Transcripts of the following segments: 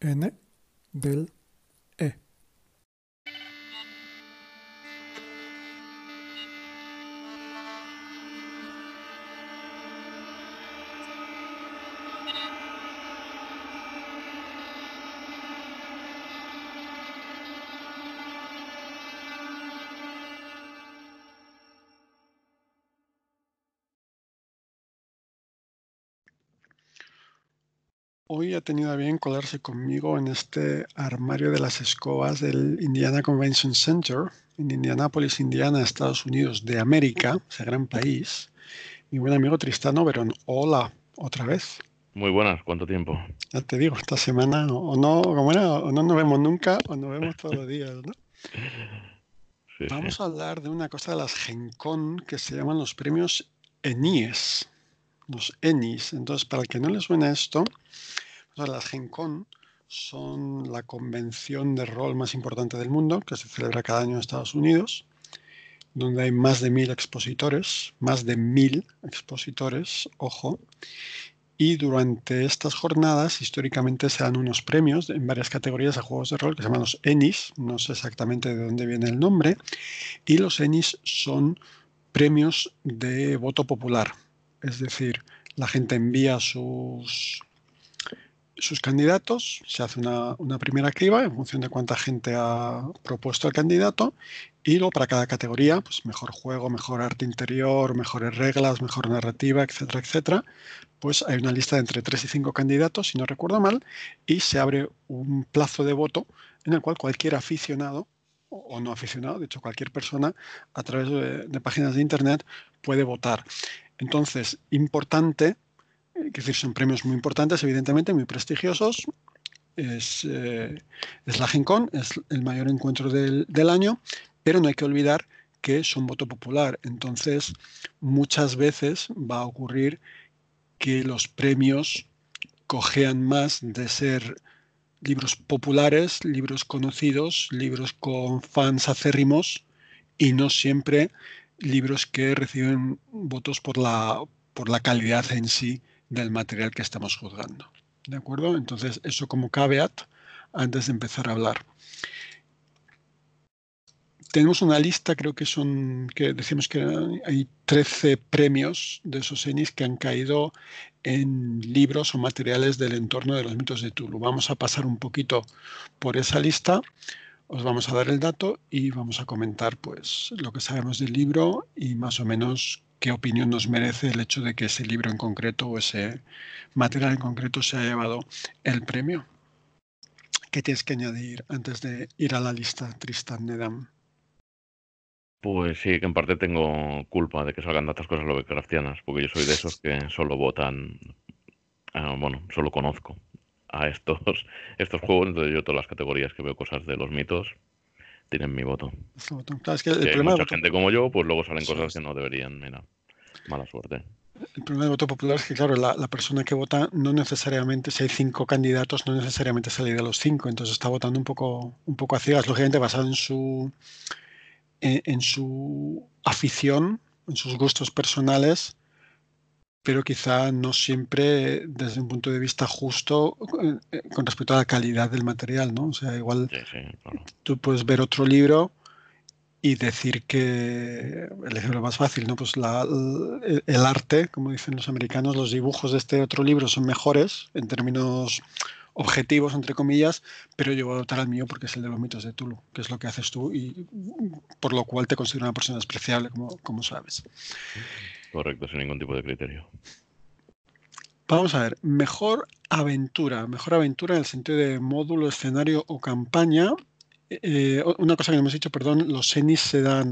N del E. Hoy ha tenido a bien colarse conmigo en este armario de las escobas del Indiana Convention Center en Indianápolis, Indiana, Estados Unidos de América, ese gran país, mi buen amigo Tristano Verón. Hola, otra vez. Muy buenas, ¿cuánto tiempo? Ya te digo, esta semana o no, como era, o no nos vemos nunca o nos vemos todos los días, ¿no? Sí. Vamos a hablar de una cosa de las Gen Con que se llaman los premios ENIES. Los ENIES. Entonces, para el que no le suena esto, las Gen Con son la convención de rol más importante del mundo, que se celebra cada año en Estados Unidos, donde hay más de 1000 expositores, ojo, y durante estas jornadas históricamente se dan unos premios en varias categorías de juegos de rol que se llaman los ENIS, no sé exactamente de dónde viene el nombre, y los ENIS son premios de voto popular, es decir, la gente envía sus candidatos, se hace una primera criba en función de cuánta gente ha propuesto el candidato y luego para cada categoría, pues mejor juego, mejor arte interior, mejores reglas, mejor narrativa, etcétera, etcétera, pues hay una lista de entre 3 y 5 candidatos, si no recuerdo mal, y se abre un plazo de voto en el cual cualquier aficionado o no aficionado, de hecho cualquier persona a través de páginas de internet puede votar. Entonces, importante, es decir, son premios muy importantes, evidentemente, muy prestigiosos. Es la Gen Con, es el mayor encuentro del año, pero no hay que olvidar que son voto popular. Entonces, muchas veces va a ocurrir que los premios cojean más de ser libros populares, libros conocidos, libros con fans acérrimos y no siempre libros que reciben votos por la calidad en sí del material que estamos juzgando. ¿De acuerdo? Entonces, eso como caveat antes de empezar a hablar. Tenemos una lista, creo que decimos que hay 13 premios de esos ENIS que han caído en libros o materiales del entorno de los mitos de Tulu. Vamos a pasar un poquito por esa lista, os vamos a dar el dato y vamos a comentar pues lo que sabemos del libro y más o menos qué opinión nos merece el hecho de que ese libro en concreto o ese material en concreto se haya llevado el premio. ¿Qué tienes que añadir antes de ir a la lista, Tristan Nedam? Pues sí, que en parte tengo culpa de que salgan tantas cosas Lovecraftianas, porque yo soy de esos que solo votan, solo conozco a estos juegos, entonces yo todas las categorías que veo cosas de los mitos tienen mi voto. Claro, es que el Si hay problema mucha gente como yo, pues luego salen cosas es. que no deberían, mira, mala suerte. El problema del voto popular es que, claro, la persona que vota no necesariamente, si hay 5 candidatos, no necesariamente sale de los 5, entonces está votando un poco a ciegas, lógicamente basado en su afición, en sus gustos personales, pero quizá no siempre desde un punto de vista justo con respecto a la calidad del material, ¿no? O sea, igual Sí, claro. tú puedes ver otro libro y decir que el ejemplo más fácil, ¿no? Pues el arte, como dicen los americanos, los dibujos de este otro libro son mejores en términos objetivos, entre comillas, pero yo voy a votar al mío porque es el de los mitos de Tulu, que es lo que haces tú y por lo cual te considero una persona despreciable, como sabes. Correcto, sin ningún tipo de criterio. Vamos a ver, mejor aventura en el sentido de módulo, escenario o campaña. Una cosa que no hemos dicho, perdón, los ENIS se dan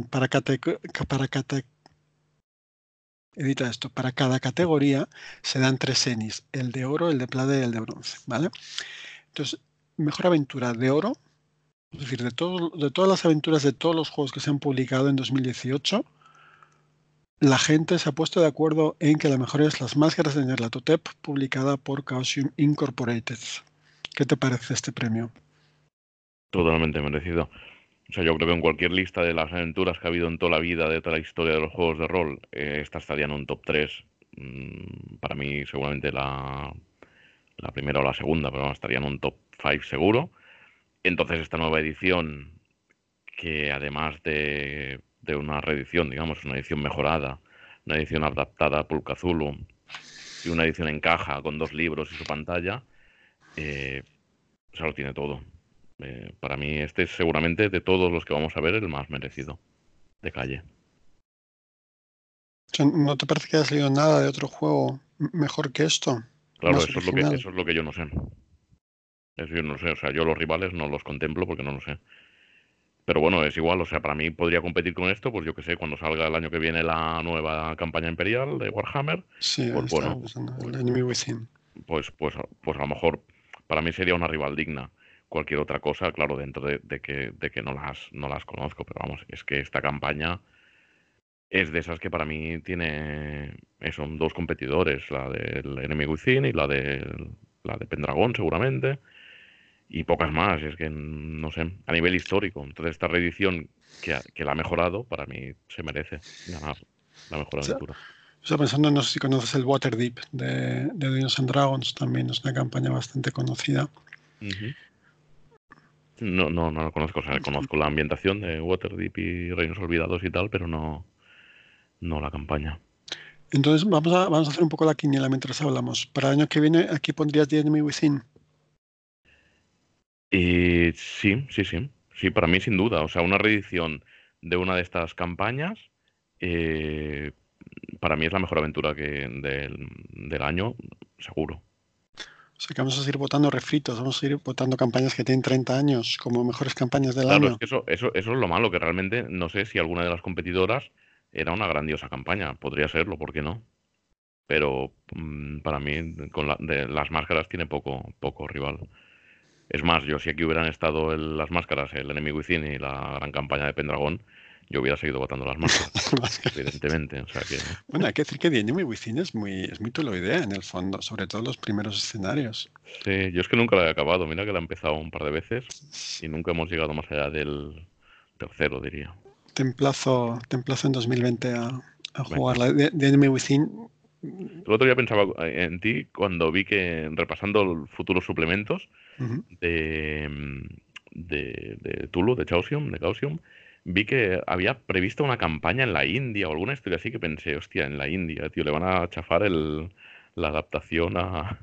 edita esto, para cada categoría se dan 3 ENIS, el de oro, el de plata y el de bronce, ¿vale? Entonces, mejor aventura de oro, es decir, de todas las aventuras de todos los juegos que se han publicado en 2018, la gente se ha puesto de acuerdo en que la mejor es Las Máscaras de Nyarlathotep, publicada por Chaosium Incorporated. ¿Qué te parece este premio? Totalmente merecido. O sea, yo creo que en cualquier lista de las aventuras que ha habido en toda la vida, de toda la historia de los juegos de rol, esta estaría en un top 3. Para mí, seguramente la primera o la segunda, pero vamos, estaría en un top 5 seguro. Entonces esta nueva edición, que además de una reedición, digamos, una edición mejorada, una edición adaptada a Pulp Cthulhu y una edición en caja con 2 libros y su pantalla, o sea, lo tiene todo. Para mí este es seguramente de todos los que vamos a ver el más merecido de calle. O sea, ¿no te parece que haya salido nada de otro juego mejor que esto? Claro, Más original. eso es lo que yo no sé. Eso yo no sé, o sea, yo los rivales no los contemplo porque no lo sé. Pero bueno, es igual, o sea, para mí podría competir con esto, pues yo que sé, cuando salga el año que viene la nueva campaña imperial de Warhammer, Sí, pues estaba bueno, pensando, el pues, Enemy Within. pues a lo mejor para mí sería una rival digna. Cualquier otra cosa, claro, dentro de que no las conozco, pero vamos, es que esta campaña es de esas que para mí tiene, son 2 competidores, la del Enemy Within y la de Pendragon seguramente, y pocas más, es que no sé, a nivel histórico. Entonces esta reedición que la ha mejorado, para mí se merece ganar la mejor O sea, aventura. estaba pensando, no sé si conoces el Waterdeep de Dungeons and Dragons, también es una campaña bastante conocida. Ujú. No lo conozco, o sea, conozco la ambientación de Waterdeep y Reinos Olvidados y tal, pero no la campaña. Entonces vamos a hacer un poco la quiniela mientras hablamos. Para el año que viene, aquí pondrías The Enemy Within. Y sí, para mí sin duda, o sea, una reedición de una de estas campañas, eh, para mí es la mejor aventura del año, seguro. O sea que vamos a seguir votando refritos, vamos a seguir votando campañas que tienen 30 años como mejores campañas del Claro, es año. que eso es lo malo, que realmente no sé si alguna de las competidoras era una grandiosa campaña. Podría serlo, ¿por qué no? Pero para mí, de las máscaras tiene poco rival. Es más, yo si aquí hubieran estado las máscaras, el Enemy Within y la gran campaña de Pendragon, yo hubiera seguido votando las máscaras, evidentemente. O sea que Bueno, hay que decir que The Enemy Within es muy idea en el fondo, sobre todo los primeros escenarios. sí, yo es que nunca la he acabado. Mira que la he empezado un par de veces y nunca hemos llegado más allá del tercero, diría. Te emplazo en 2020 a Venga. jugarla. The Enemy Within. El otro día pensaba en ti cuando vi que, repasando los futuros suplementos Ujú. de Tulu, de Chaosium, vi que había previsto una campaña en la India o alguna historia así que pensé, hostia, en la India, tío, le van a chafar la adaptación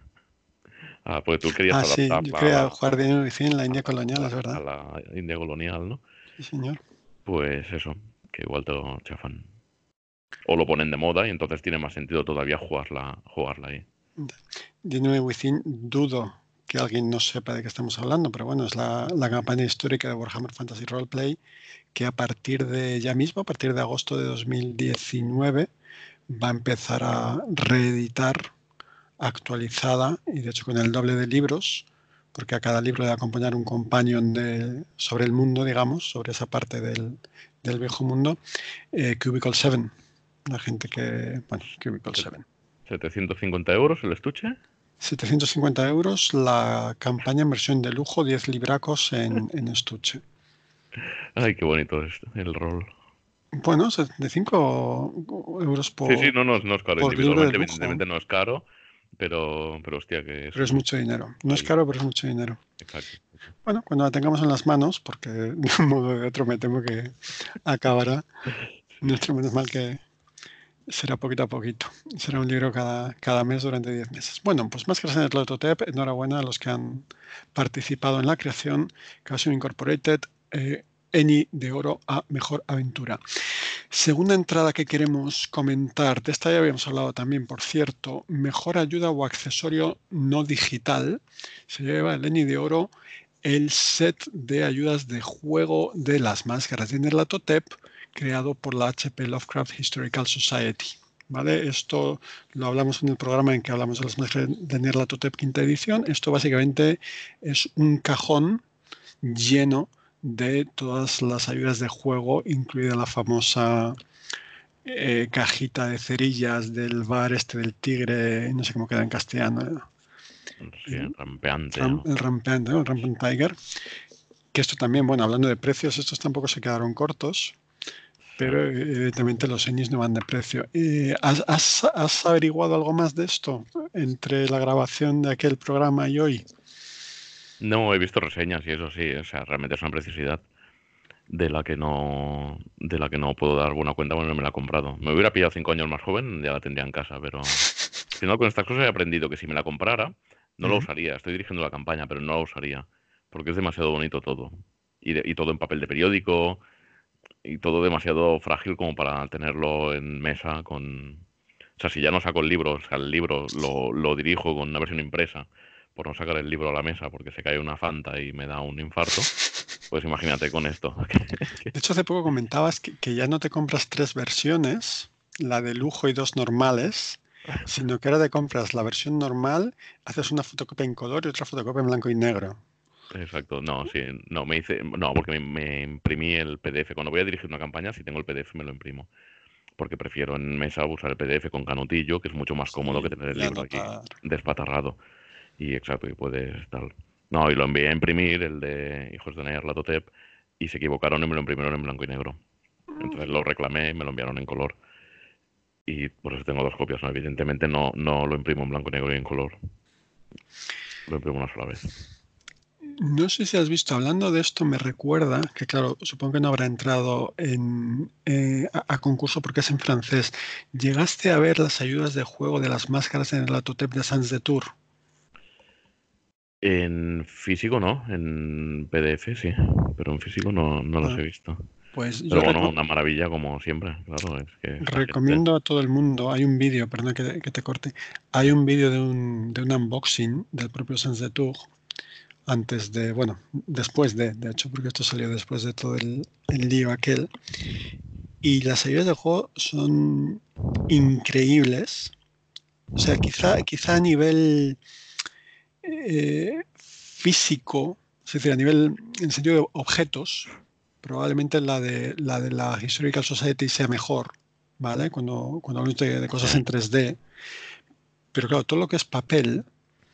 porque tú querías Ah, sí, yo adaptarla quería jugar The Enemy Within en la India colonial, es a verdad. la India colonial, ¿no? Sí, señor. Pues eso, que igual te lo chafan. O lo ponen de moda y entonces tiene más sentido todavía jugarla ahí. The Enemy Within, dudo que alguien no sepa de qué estamos hablando, pero bueno, es la campaña histórica de Warhammer Fantasy Roleplay que a partir de ya mismo, a partir de agosto de 2019, va a empezar a reeditar actualizada y de hecho con el doble de libros, porque a cada libro le va a acompañar un companion sobre el mundo, digamos, sobre esa parte del viejo mundo, Cubicle 7. La gente que, bueno, Cubicle Set- 7. 750 € el estuche. 750 euros la campaña en versión de lujo, 10 libracos en estuche. Ay, qué bonito es el rol. Bueno, 75 euros Sí, sí, no es caro. por libro de Individualmente, lujo, evidentemente no es caro, pero hostia, que pero es eso. mucho dinero. No es Ahí, caro, pero es mucho dinero. exacto. Bueno, cuando la tengamos en las manos, porque de un modo o de otro me temo que acabará, Sí. nuestro menos mal que será poquito a poquito. Será un libro cada mes durante 10 meses. Bueno, pues más que en el Lototep, enhorabuena a los que han participado en la creación. Chaosium Incorporated, Eni de oro a Mejor Aventura. Segunda entrada que queremos comentar, de esta ya habíamos hablado también, por cierto, mejor ayuda o accesorio no digital. Se lleva el Eni de oro el set de ayudas de juego de las máscaras de Nyarlathotep, creado por la HP Lovecraft Historical Society. ¿Vale? Esto lo hablamos en el programa en que hablamos de las máscaras de Nyarlathotep quinta edición. Esto básicamente es un cajón lleno de todas las ayudas de juego, incluida la famosa cajita de cerillas del bar este del tigre, no sé cómo queda en castellano, Sí, rampeante. el rampeante, ¿no? El Rampant Tiger. Que esto también, bueno, hablando de precios, estos tampoco se quedaron cortos. pero evidentemente los Enis no van de precio. ¿Has averiguado algo más de esto entre la grabación de aquel programa y hoy? No, he visto reseñas y eso sí, o sea, realmente es una preciosidad de la que no puedo dar buena cuenta, bueno, no me la he comprado. Me hubiera pillado 5 años más joven, ya la tendría en casa, pero al final con estas cosas he aprendido que si me la comprara, no la Ujú. usaría. Estoy dirigiendo la campaña, pero no la usaría, porque es demasiado bonito todo. Y todo en papel de periódico, y todo demasiado frágil como para tenerlo en mesa con... O sea, si ya no saco el libro, o sea, el libro lo dirijo con una versión impresa, por no sacar el libro a la mesa porque se cae una Fanta y me da un infarto, pues imagínate con esto. De hecho, hace poco comentabas que ya no te compras 3 versiones, la de lujo y 2 normales, sino que ahora te compras la versión normal, haces una fotocopia en color y otra fotocopia en blanco y negro. Exacto, no, sí, no, no, porque me imprimí el PDF. Cuando voy a dirigir una campaña, si tengo el PDF me lo imprimo, porque prefiero en mesa usar el PDF con canutillo, que es mucho más cómodo que Sí, tener el y libro aquí anotar. despatarrado. Y exacto, y puedes tal. No, y lo envié a imprimir, el de Hijos de Nyarlathotep, y se equivocaron y me lo imprimieron en blanco y negro. Entonces lo reclamé y me lo enviaron en color. Y por eso tengo dos copias, ¿no? Evidentemente no lo imprimo en blanco y negro y en color. Lo imprimo una sola vez. No sé si has visto, hablando de esto, me recuerda que, claro, supongo que no habrá entrado a concurso porque es en francés. ¿Llegaste a ver las ayudas de juego de las máscaras en el Atotep de Sans de Tour? En físico no, en PDF sí, pero en físico no los Ah, he visto. pues yo Pero bueno, una maravilla como siempre, claro, es que esta gente... recomiendo a todo el mundo, hay un vídeo, perdón que te corte, hay un vídeo de un unboxing del propio Sans de Tour, antes de, bueno, después de hecho, porque esto salió después de todo el lío aquel, y las ayudas de juego son increíbles. O sea, quizá a nivel físico, es decir, a nivel, en sentido de objetos, probablemente la Historical Society sea mejor, ¿vale? Cuando hablamos de cosas en Sí, 3D. Pero claro, todo lo que es papel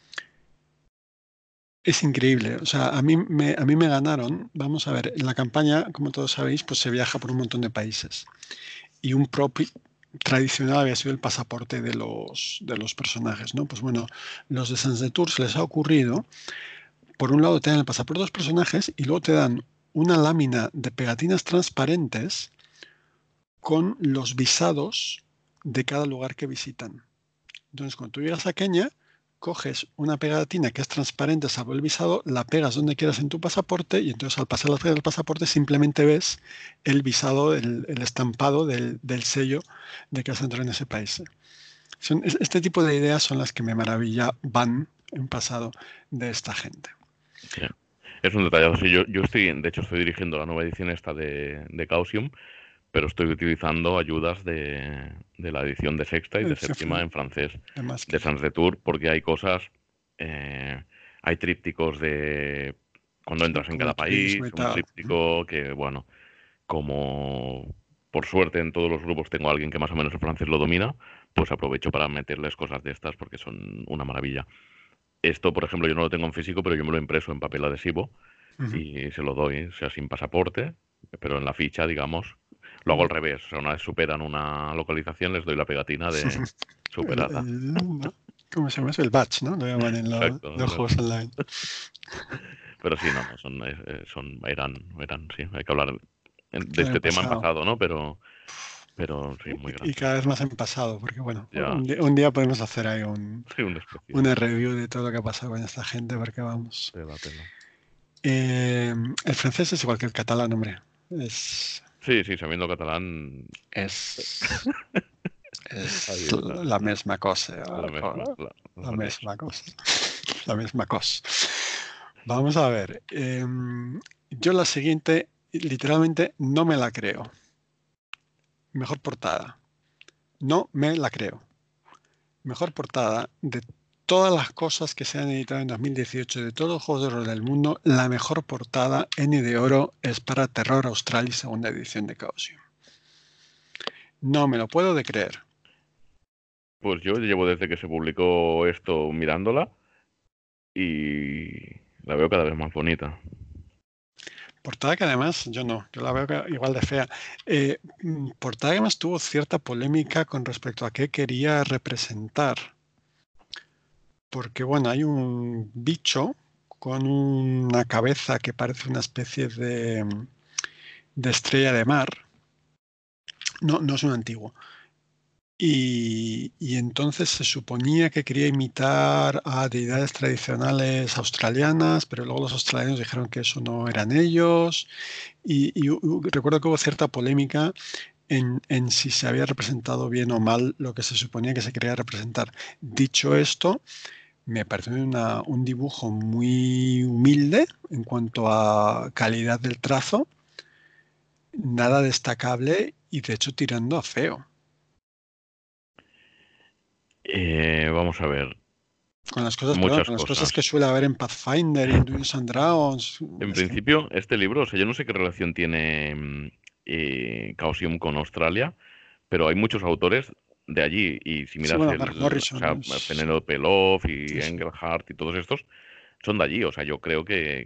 es increíble. O sea, a mí me ganaron. Vamos a ver, en la campaña, como todos sabéis, pues se viaja por un montón de países. Y un prop tradicional había sido el pasaporte de los personajes, ¿no? Pues bueno, los de Sans de Tours les ha ocurrido, por un lado te dan el pasaporte de los personajes y luego te dan una lámina de pegatinas transparentes con los visados de cada lugar que visitan. Entonces, cuando tú llegas a Kenia, coges una pegatina que es transparente salvo el visado, la pegas donde quieras en tu pasaporte y entonces al pasar la pega del pasaporte simplemente ves el visado, el estampado del sello de que has entrado en ese país. Este tipo de ideas son las que me maravilla van en pasado de esta gente. sí. Es un detallazo. Sí, yo de hecho, estoy dirigiendo la nueva edición esta de Chaosium, pero estoy utilizando ayudas de la edición de sexta y de séptima en francés Además de que Sans de Tour, porque hay cosas, eh, hay trípticos de cuando sí, entras en como cada el turismo país, y un tal. tríptico que, bueno, como por suerte en todos los grupos tengo a alguien que más o menos el francés lo domina, pues aprovecho para meterles cosas de estas porque son una maravilla. Esto, por ejemplo, yo no lo tengo en físico, pero yo me lo he impreso en papel adhesivo Ujú. y se lo doy, o sea, sin pasaporte, pero en la ficha, digamos, lo hago al revés. O sea, una vez superan una localización, les doy la pegatina de superada. ¿No? ¿Cómo se llama eso? El batch, ¿no? Lo llaman en Exacto, los juegos exacto. online. Pero sí, no, eran, sí, hay que hablar de Claro, en este tema en pasado. pasado, ¿no? Pero sí, muy Y grande. cada vez más en pasado, porque bueno, Ya, un día podemos hacer ahí sí, un especial. una review de todo lo que ha pasado con esta gente, porque vamos. Tela, tela. El francés es igual que el catalán, hombre. Es, Sí, sí, sabiendo catalán, es, ahí es está. la misma cosa. La misma, la La mateix. misma cosa. La misma cosa. Vamos a ver. Yo la siguiente, literalmente, no me la creo. Mejor portada. No me la creo. Mejor portada de todas las cosas que se han editado en 2018, de todos los juegos de rol del mundo, la mejor portada N de oro es para Terror Australis segunda edición de Chaosium. No me lo puedo de creer. Pues yo llevo desde que se publicó esto mirándola y la veo cada vez más bonita. portada que además, yo la veo igual de fea. Portada que además tuvo cierta polémica con respecto a qué quería representar. Porque, bueno, hay un bicho con una cabeza que parece una especie de estrella de mar. No es un antiguo. Y entonces se suponía que quería imitar a deidades tradicionales australianas, pero luego los australianos dijeron que eso no eran ellos. Y recuerdo que hubo cierta polémica en si se había representado bien o mal lo que se suponía que se quería representar. Dicho esto, me parece un dibujo muy humilde en cuanto a calidad del trazo, nada destacable y de hecho tirando a feo. Vamos a ver, Con las cosas, perdón, muchas con las cosas cosas. que suele haber en Pathfinder y en Dungeons and Dragons. En Es que, principio, este libro, o sea, yo no sé qué relación tiene Chaosium con Australia, pero hay muchos autores de allí. Y si sí, miras bueno, Mark o Morrison sea, Penélope Love y sí, sí. Engelhardt y todos estos son de allí. O sea, yo creo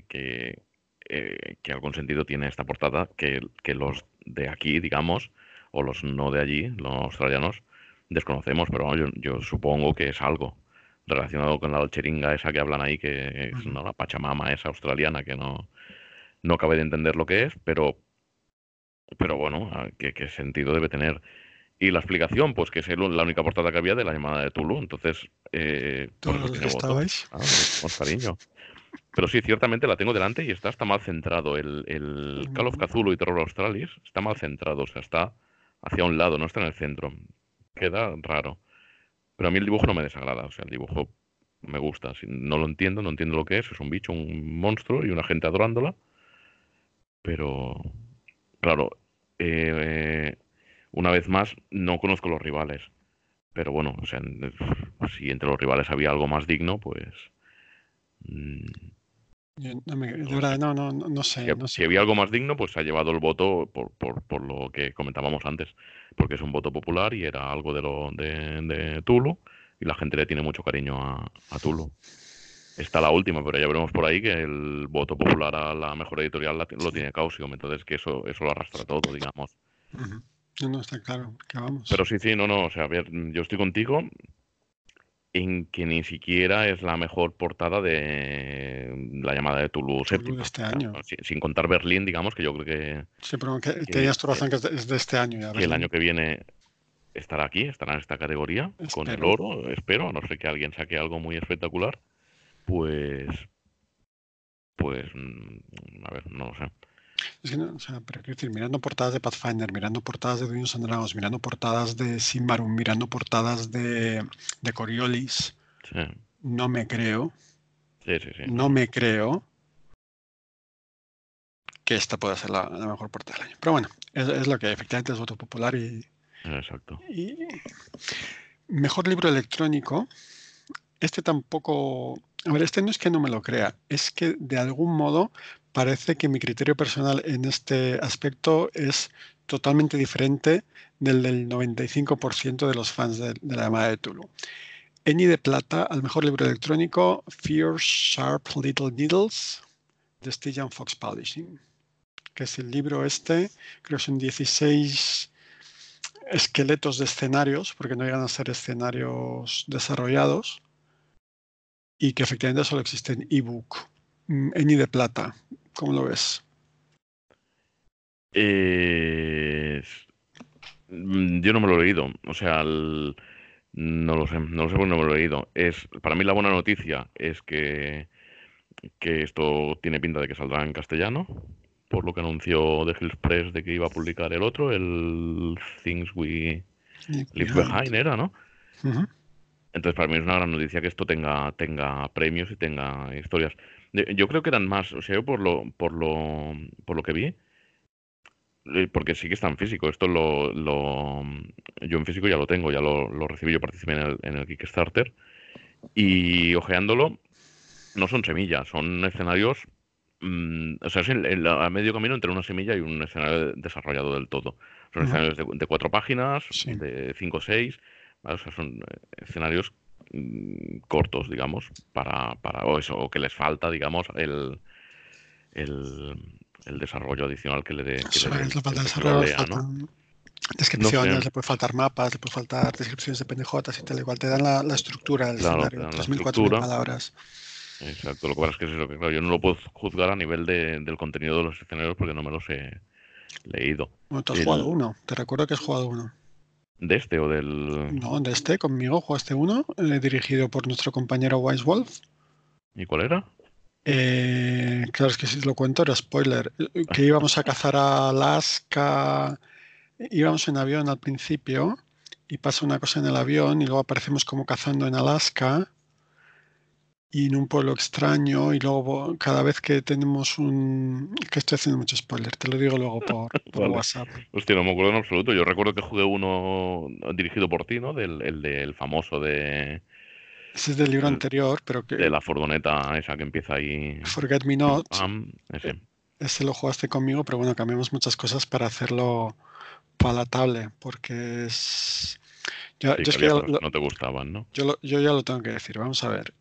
que algún sentido tiene esta portada que los de aquí, digamos, o los no de allí, los australianos, desconocemos, pero vamos, yo supongo que es algo relacionado con la dolcheringa esa que hablan ahí, que es Ujú. ¿no? la Pachamama esa australiana, que no acabé de entender lo que es, pero bueno, ¿qué sentido debe tener? Y la explicación, pues que es la única portada que había de la llamada de Tulu, entonces por Todos eso los que tiene voto, estabais. claro, le tenemos cariño. Pero sí, ciertamente la tengo delante y está mal centrado. El Call of Cthulhu y Terror Australis está mal centrado, o sea, está hacia un lado, no está en el centro. Queda raro. Pero a mí el dibujo no me desagrada, o sea, el dibujo me gusta. Si no lo entiendo, no entiendo lo que es un bicho, un monstruo y una gente adorándola, pero claro, eh, una vez más, no conozco los rivales. Pero bueno, o sea, si entre los rivales había algo más digno, pues mm, De no lo sé. verdad, no Si, sé, no sé. si había algo más digno, pues se ha llevado el voto por lo que comentábamos antes, porque es un voto popular y era algo de Tulu y la gente le tiene mucho cariño a Tulu. Está la última, pero ya veremos por ahí que el voto popular a la mejor editorial lo Sí. tiene Chaosium, entonces que eso lo arrastra todo, digamos. Ujú. No, está claro, que Pero vamos. sí, no, o sea, a ver, yo estoy contigo en que ni siquiera es la mejor portada de la llamada de Tulu Tulu de séptima. este O sea, año. sin contar Berlín, digamos, que yo creo Sí, pero que, tenías tu razón que es de este año ya, que el año Berlín. que viene estará aquí, estará en esta categoría, con el Espero. oro, espero, a no ser que alguien saque algo muy espectacular, pues, a ver, no lo sé. Es que no, o sea, pero quiero decir, mirando portadas de Pathfinder, mirando portadas de Dungeons and Dragons, mirando portadas de Symbaroum, mirando portadas de Coriolis, Sí, no me creo, sí, no me creo que esta pueda ser la mejor portada del año. Pero bueno, es lo que efectivamente es voto popular exacto. y mejor libro electrónico. Este tampoco, a ver, este no es que no me lo crea, es que de algún modo parece que mi criterio personal en este aspecto es totalmente diferente del 95% de los fans de la llamada de Tulu. Eni de plata al mejor libro electrónico, Fierce Sharp Little Needles, de Stygian Fox Publishing, que es el libro este, creo que son 16 esqueletos de escenarios, porque no llegan a ser escenarios desarrollados, y que efectivamente solo existe en ebook. Eni de plata, ¿cómo lo ves? Eh, yo no me lo he leído, o sea, no lo sé porque no me lo he leído. Para mí la buena noticia es que esto tiene pinta de que saldrá en castellano, por lo que anunció The Hills Press de que iba a publicar el otro, el Things We Leave Behind. Behind era, ¿no? Ujú. Entonces para mí es una gran noticia que esto tenga premios y tenga historias. Yo creo que eran más, o sea, yo por lo que vi, porque sí que está en físico, yo en físico ya lo tengo, ya lo recibí, yo participé en el Kickstarter y ojeándolo, no son semillas, son escenarios, o sea, es a medio camino entre una semilla y un escenario desarrollado del todo. Son Ujú. escenarios de 4 páginas, Sí. de 5 o 6, ¿vale? O sea, son escenarios cortos, digamos, o eso, o que les falta, digamos, el el desarrollo adicional que le dé Eso el, es, le falta el que se lo desarrollo, le lea, ¿no? faltan No descripciones, sé, le puede faltar mapas, le puede faltar descripciones de pendejotas y tal. Igual te dan la estructura del claro, te escenario, dan la 3.000, 4.000 estructura. palabras. Exacto, lo que pasa es que es eso, que claro, yo no lo puedo juzgar a nivel del contenido de los escenarios porque no me los he leído. Bueno, tú has jugado El, uno, te recuerdo que has jugado uno. ¿De este o del...? No, de este, conmigo jugaste uno, dirigido por nuestro compañero Wise Wolf. ¿Y cuál era? Claro, es que si lo cuento era spoiler. Que íbamos a cazar a Alaska, íbamos en avión al principio y pasa una cosa en el avión y luego aparecemos como cazando en Alaska y en un pueblo extraño y luego cada vez que tenemos un... que estoy haciendo mucho spoiler, te lo digo luego por Vale. WhatsApp. Hostia, no me acuerdo en absoluto. Yo recuerdo que jugué uno dirigido por ti, ¿no? El del famoso Ese es del libro anterior, pero de que la furgoneta esa que empieza ahí... Forget Me Pim Not, pam, ese. ese lo jugaste conmigo, pero bueno, cambiamos muchas cosas para hacerlo palatable, porque es... Sí, Yo que es que había cosas que no te gustaban, ¿no? yo ya lo tengo que decir. Vamos a ver.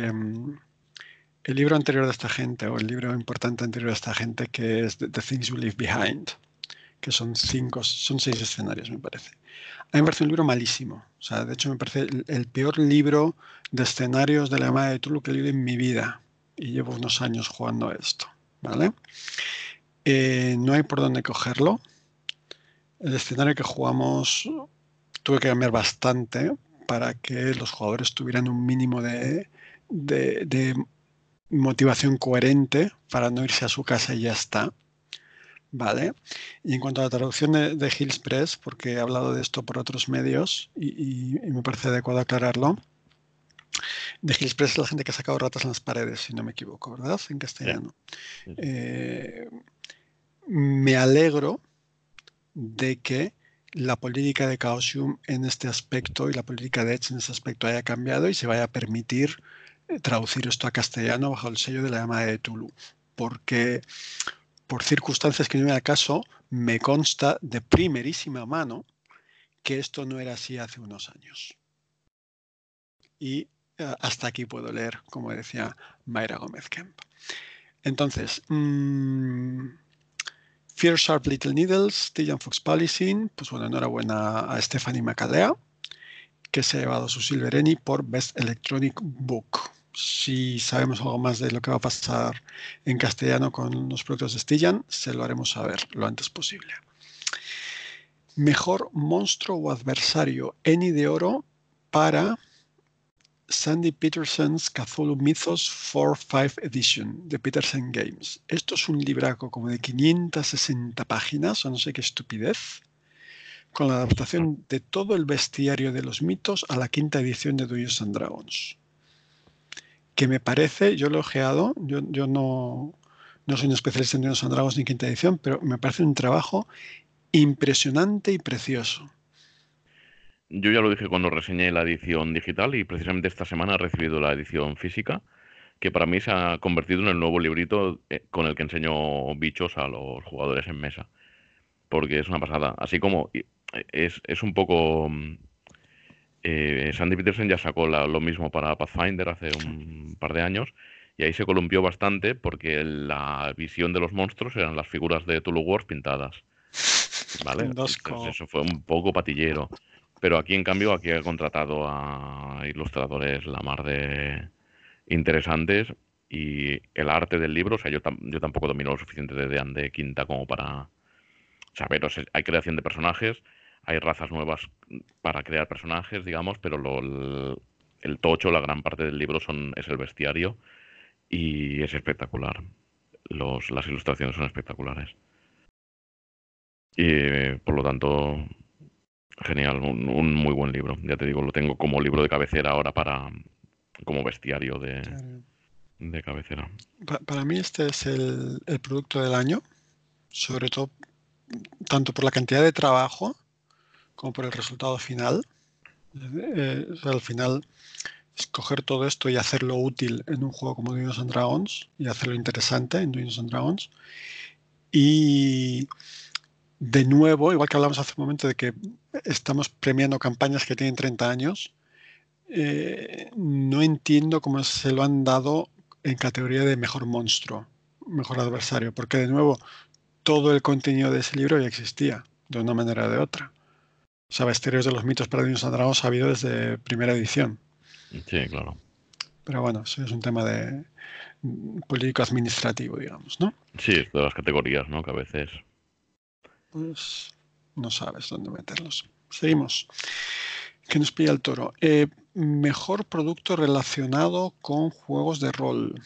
El libro anterior de esta gente, o el libro importante anterior de esta gente, que es The Things You Leave Behind, que son 6 escenarios, me parece. A mí me parece un libro malísimo. O sea, de hecho, me parece el peor libro de escenarios de la Llamada de Cthulhu que he leído en mi vida. Y llevo unos años jugando a esto. ¿Vale? No hay por dónde cogerlo. El escenario que jugamos tuve que cambiar bastante para que los jugadores tuvieran un mínimo de motivación coherente para no irse a su casa y ya está. ¿Vale? Y en cuanto a la traducción de Hills Press, porque he hablado de esto por otros medios y me parece adecuado aclararlo, de Hills Press es la gente que ha sacado Ratas en las paredes, si no me equivoco, ¿verdad? En Sí, castellano. sí, sí. Me alegro de que la política de Chaosium en este aspecto y la política de Edge en este aspecto haya cambiado y se vaya a permitir traducir esto a castellano bajo el sello de la Llamada de Cthulhu. Porque por circunstancias que no me da caso, me consta de primerísima mano que esto no era así hace unos años. Y hasta aquí puedo leer, como decía Mayra Gómez Kemp. Entonces, Fear Sharp Little Needles, Stygian Fox Policing, pues bueno, enhorabuena a Stephanie Macalea, que se ha llevado su Silver Emmy por Best Electronic Book. Si sabemos algo más de lo que va a pasar en castellano con los productos de Stygian, se lo haremos saber lo antes posible. Mejor monstruo o adversario, Emmy de oro para Sandy Peterson's Cthulhu Mythos 4-5 Edition de Peterson Games. Esto es un libraco como de 560 páginas, o no sé qué estupidez, con la adaptación de todo el bestiario de los mitos a la 5ª edición de Dungeons and Dragons. Que me parece, yo lo he ojeado, yo no soy un especialista en Dungeons and Dragons ni 5ª edición, pero me parece un trabajo impresionante y precioso. Yo ya lo dije cuando reseñé la edición digital y precisamente esta semana he recibido la edición física, que para mí se ha convertido en el nuevo librito con el que enseño bichos a los jugadores en mesa. Porque es una pasada. Así como es un poco... Sandy Peterson ya sacó lo mismo para Pathfinder hace un par de años y ahí se columpió bastante porque la visión de los monstruos eran las figuras de Tulu Wars pintadas. ¿Vale? Entonces eso fue un poco patillero. Pero aquí, en cambio, aquí ha contratado a ilustradores la mar de interesantes y el arte del libro, o sea, yo tampoco domino lo suficiente de D&D quinta como para saber, o sea, hay creación de personajes, hay razas nuevas para crear personajes, digamos, pero el tocho, la gran parte del libro es el bestiario y es espectacular. Las ilustraciones son espectaculares. Y por lo tanto, genial, un muy buen libro. Ya te digo, lo tengo como libro de cabecera ahora como bestiario de cabecera. Para mí este es el producto del año, sobre todo tanto por la cantidad de trabajo como por el resultado final. O sea, al final, escoger todo esto y hacerlo útil en un juego como Dungeons and Dragons y hacerlo interesante en Dungeons and Dragons. Y de nuevo, igual que hablamos hace un momento de que estamos premiando campañas que tienen 30 años, no entiendo cómo se lo han dado en categoría de mejor monstruo. mejor adversario, porque de nuevo todo el contenido de ese libro ya existía, de una manera o de otra. O sea, Bestiarios de los mitos para Dungeons and Dragons ha habido desde primera edición. Sí, claro. Pero bueno, eso es un tema de político-administrativo, digamos, ¿no? Sí, es de las categorías, ¿no? Que a veces... Pues no sabes dónde meterlos. Seguimos. ¿Qué nos pilla el toro? Mejor producto relacionado con juegos de rol.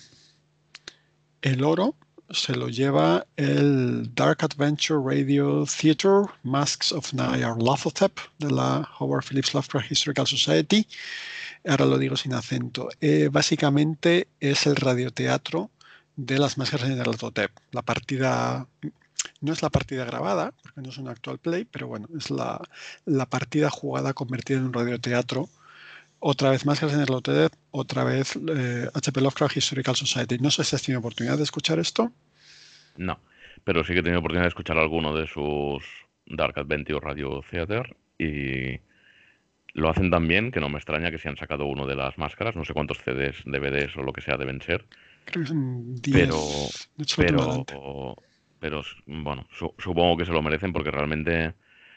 El oro se lo lleva el Dark Adventure Radio Theater, Masks of Nyarlathotep, de la Howard Phillips Lovecraft Historical Society. Ahora lo digo sin acento. Básicamente es el radioteatro de las máscaras de Nyarlathotep. La partida no es la partida grabada, porque no es un actual play, pero bueno, es la partida jugada convertida en un radioteatro. Otra vez Máscaras de Nyarlathotep, otra vez H.P. Lovecraft Historical Society. No sé si has tenido oportunidad de escuchar esto. No, pero sí que he tenido oportunidad de escuchar alguno de sus Dark Adventure Radio Theater y lo hacen tan bien que no me extraña que se han sacado uno de las máscaras, no sé cuántos CDs, DVDs o lo que sea deben ser, Creo que son 10. pero, De hecho, lo tengo pero, delante. pero bueno, supongo que se lo merecen porque realmente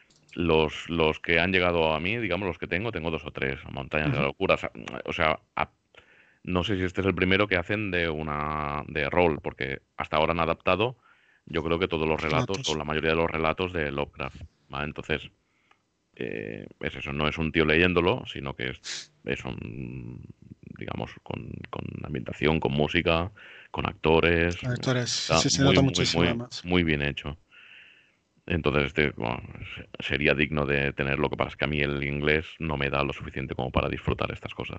los que han llegado a mí, digamos los que tengo 2 o 3, Montañas de la Locura, o sea, no sé si este es el primero que hacen de rol, porque hasta ahora han adaptado, yo creo que todos los relatos o Relatos. la mayoría de los relatos de Lovecraft, ¿vale? Entonces, es eso, no es un tío leyéndolo, sino que es un, digamos, con ambientación, con música, con actores, Actores. está Sí, se muy, nota muy, muchísimo muy, además. muy bien hecho. Entonces, bueno, sería digno de tener. Lo que pasa es que a mí el inglés no me da lo suficiente como para disfrutar estas cosas.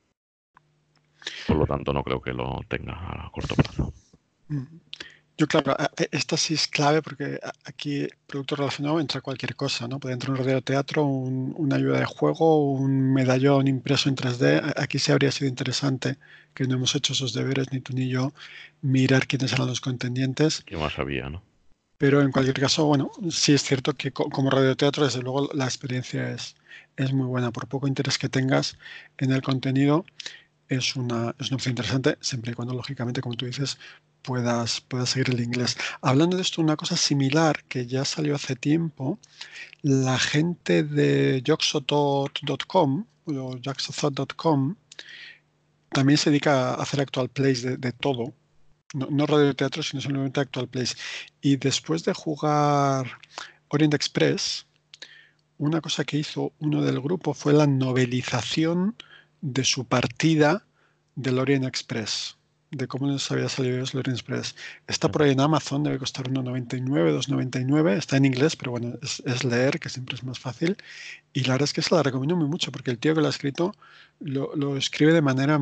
Por lo tanto, no creo que lo tenga a corto plazo. Mm. Yo, claro, esta sí es clave porque aquí, producto relacionado, entra cualquier cosa, ¿no? Puede entrar un radioteatro, una ayuda de juego, un medallón impreso en 3D. Aquí sí habría sido interesante, que no hemos hecho esos deberes, ni tú ni yo, mirar quiénes eran los contendientes. ¿Qué más había, no? Pero en cualquier caso, bueno, sí es cierto que como radioteatro, desde luego, la experiencia es muy buena. Por poco interés que tengas en el contenido, es una opción interesante, siempre y cuando, lógicamente, como tú dices, puedas seguir el inglés. Hablando de esto, una cosa similar que ya salió hace tiempo, la gente de Joxotot.com o Joxotot.com también se dedica a hacer actual plays de todo. No radioteatro, sino simplemente actual plays. Y después de jugar Orient Express, una cosa que hizo uno del grupo fue la novelización de su partida del Orient Express, de cómo les había salido el Orient Express. Está por ahí en Amazon, debe costar 1,99, 2,99. Está en inglés, pero bueno, es leer, que siempre es más fácil. Y la verdad es que se la recomiendo muy mucho, porque el tío que lo ha escrito lo escribe de manera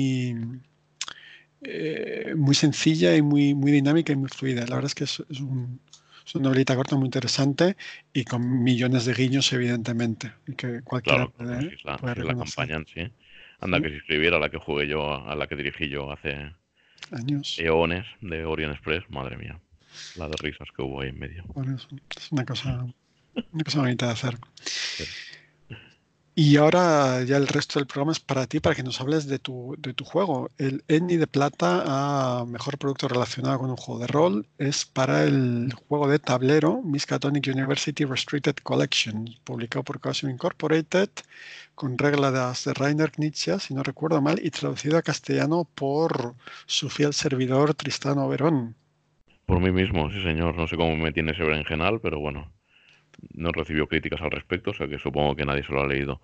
muy sencilla y muy dinámica y muy fluida. La verdad es que es una novelita corta muy interesante y con millones de guiños, evidentemente, y que cualquiera Claro, claro, puede, puede si la reconocer. acompañan, sí. Anda, que si escribiera la que jugué yo, a la que dirigí yo hace Años. eones de Orient Express, madre mía, la de risas que hubo ahí en medio. Por eso. Es una cosa bonita de hacer. Sí. Y ahora ya el resto del programa es para ti, para que nos hables de tu juego. El Enni de Plata a Mejor Producto Relacionado con un Juego de Rol es para el juego de tablero Miskatonic University Restricted Collection, publicado por Chaosium Incorporated, con reglas de Rainer Knizia, si no recuerdo mal, y traducido a castellano por su fiel servidor Tristano Verón. Por mí mismo, sí señor, no sé cómo me tiene ese berenjenal, pero bueno, no recibió críticas al respecto, o sea que supongo que nadie se lo ha leído.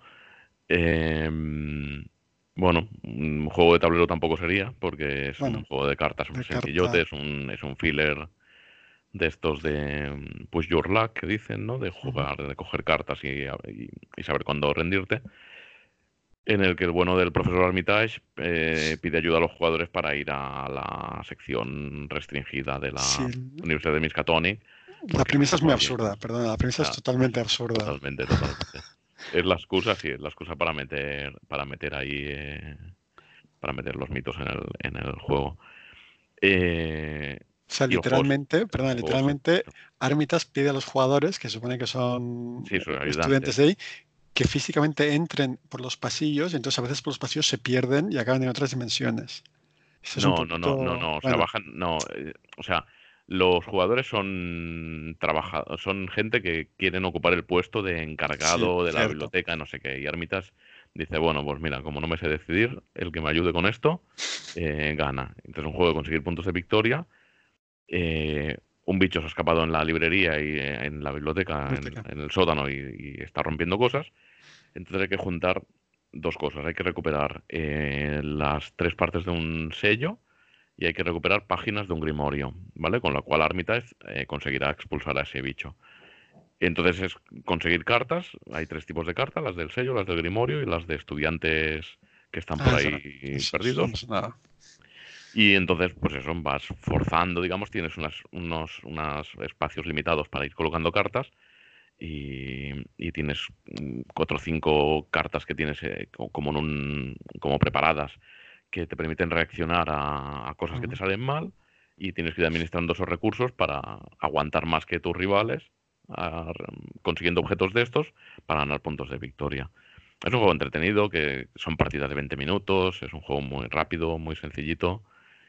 Bueno, un juego de tablero tampoco sería, porque es un Bueno, juego de cartas de sencillote, carta. es un filler de estos de push your luck que dicen, ¿no? De Ujú. jugar, de coger cartas y saber cuándo rendirte. En el que el bueno del profesor Armitage pide ayuda a los jugadores para ir a la sección restringida de Sí, la Universidad de Miskatonic, la porque premisa es muy allí, absurda, perdona, la premisa es ah, totalmente absurda. totalmente, totalmente. Es la excusa, sí, es la excusa para meter ahí, para meter los mitos en el juego. Eh, O sea, y el juego, literalmente, perdona, el juego es literalmente, sencillo. Armitage pide a los jugadores, que supone que son Sí, sus estudiantes ayudantes. de ahí, que físicamente entren por los pasillos, y entonces a veces por los pasillos se pierden y acaban en otras dimensiones. Ese es un No, no, no, no, poquito, no. O sea, bueno, bajan, no. O sea, los jugadores son gente que quieren ocupar el puesto de sí, encargado de la cierto. biblioteca, no sé qué. Y Armitas dice, bueno, pues mira, como no me sé decidir, el que me ayude con esto, gana. Entonces, un juego de conseguir puntos de victoria. Un bicho se ha escapado en la librería y en la biblioteca, Biblioteca. en el sótano, y está rompiendo cosas. Entonces hay que juntar dos cosas. Hay que recuperar las tres partes de un sello y hay que recuperar páginas de un grimorio, ¿vale? Con lo cual Armitage conseguirá expulsar a ese bicho. Entonces es conseguir cartas. Hay tres tipos de cartas: las del sello, las del grimorio y las de estudiantes que están por Ah, eso, ahí eso no perdidos. es nada. Y entonces, pues eso, vas forzando, digamos, tienes unos espacios limitados para ir colocando cartas y tienes cuatro o cinco cartas que tienes como como preparadas, que te permiten reaccionar a cosas que te Ujú. salen mal, y tienes que ir administrando esos recursos para aguantar más que tus rivales, consiguiendo objetos de estos para ganar puntos de victoria. Es un juego entretenido, que son partidas de 20 minutos, es un juego muy rápido, muy sencillito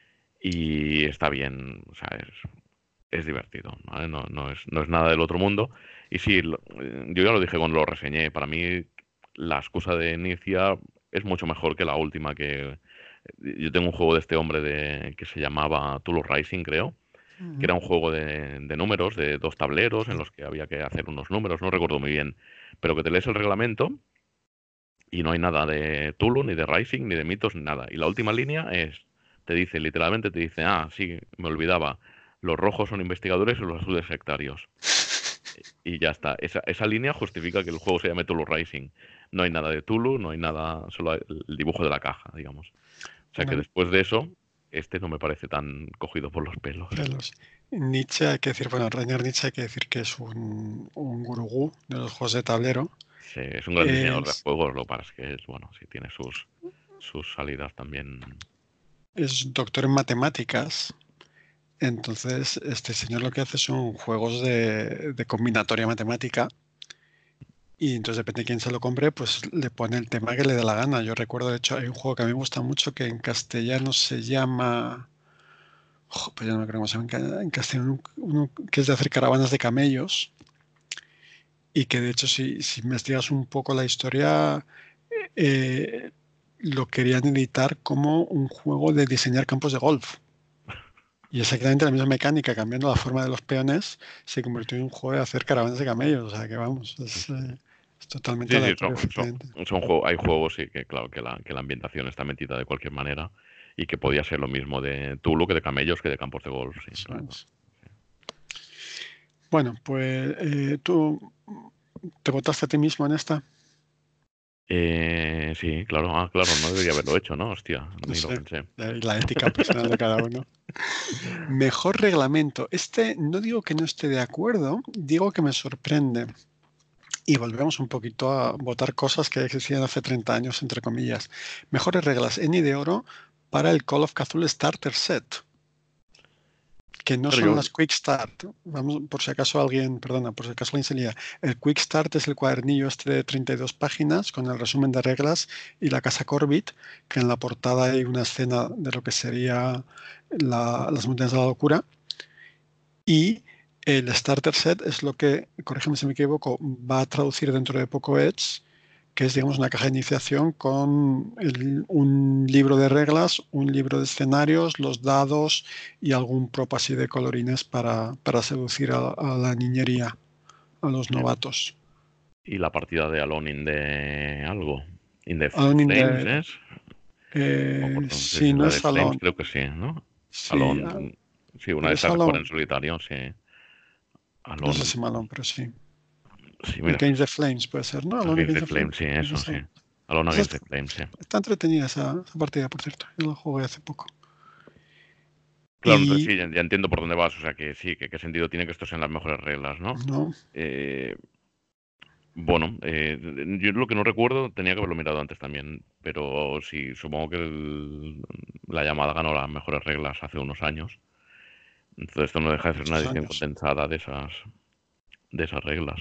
y está bien, o sea, es divertido, ¿vale? No es nada del otro mundo. Y sí, yo ya lo dije cuando lo reseñé, para mí la excusa de Inicia es mucho mejor que la última que... Yo tengo un juego de este hombre que se llamaba Toulouse Rising, creo, que Ujú. era un juego de números, de dos tableros en Sí. los que había que hacer unos números, no recuerdo muy bien, pero que te lees el reglamento y no hay nada de Tulu, ni de Rising, ni de mitos, ni nada. Y la última línea te dice, literalmente te dice, ah, sí, me olvidaba, los rojos son investigadores y los azules sectarios. Y ya está. Esa línea justifica que el juego se llame Tulu Rising. No hay nada de Tulu, no hay nada, solo el dibujo de la caja, digamos. O sea que Bueno, después de eso, este no me parece tan cogido por los pelos. de los Nietzsche hay que decir, bueno, Rainer Nietzsche hay que decir que es un gurú de los juegos de tablero. Sí, es un gran diseñador de Es, juegos, lo que pasa es que es, bueno, sí tiene sus salidas también. es doctor en matemáticas. Entonces, este señor lo que hace son juegos de combinatoria matemática. Y entonces, depende de quién se lo compre, pues le pone el tema que le dé la gana. Yo recuerdo, de hecho, hay un juego que a mí me gusta mucho que en castellano se llama. Pues ya no me acuerdo cómo se llama en castellano, uno que es de hacer caravanas de camellos. Y que de hecho, si investigas un poco la historia, eh, lo querían editar como un juego de diseñar campos de golf. Y exactamente la misma mecánica, cambiando la forma de los peones, se convirtió en un juego de hacer caravanas de camellos. O sea que vamos, es totalmente Sí, sí, aleatorio, efectivamente. hay juegos, sí, que claro, que la ambientación está metida de cualquier manera y que podía ser lo mismo de Tulu que de camellos que de campos de golf, sí, Eso claro. es. Bueno, pues tú te votaste a ti mismo en esta. Sí, claro, claro, no debería haberlo hecho, ¿no? Hostia, No ni lo sé, pensé. la ética personal de cada uno. Mejor reglamento. Este no digo que no esté de acuerdo, digo que me sorprende. Y volvemos un poquito a votar cosas que existían hace 30 años, entre comillas. Mejores reglas ENI de oro para el Call of Cthulhu Starter Set, que no Claro, son las Quick Start. Vamos, por si acaso alguien, perdona, por si acaso alguien se lía. El Quick Start es el cuadernillo este de 32 páginas con el resumen de reglas y la casa Corbett, que en la portada hay una escena de lo que sería las montañas de la locura. Y el Starter Set es lo que, corrígeme si me equivoco, va a traducir dentro de poco Edge, que es, digamos, una caja de iniciación con un libro de reglas, un libro de escenarios, los dados y algún prop así de colorines para seducir a la niñería, a los sí. novatos. Y la partida de Alone in the algo. In the Alone in Flames, the, ¿es? No me acuerdo, no sé si sí, es no la de es Flames, Alone, creo que sí, ¿no? sí, Alone, sí, una de pero es estas de jugar Alone, en solitario, sí. no sé Alone, si Malone, pero sí. sí, mira, Against the Flames puede ser, ¿no? Alone Against Against the the Flames. Flames, sí, eso, Esa sí. Alone esa Against está, the Flames, sí. está entretenida esa partida, por cierto. Yo la jugué hace poco. Claro, entonces Y sí, ya entiendo por dónde vas, o sea que sí, que qué sentido tiene que estos sean las mejores reglas, ¿no? no, Eh, bueno, yo lo que no recuerdo tenía que haberlo mirado antes también, pero sí, supongo que la llamada ganó las mejores reglas hace unos años. Entonces esto no deja de ser una muchos edición años. condensada de esas reglas.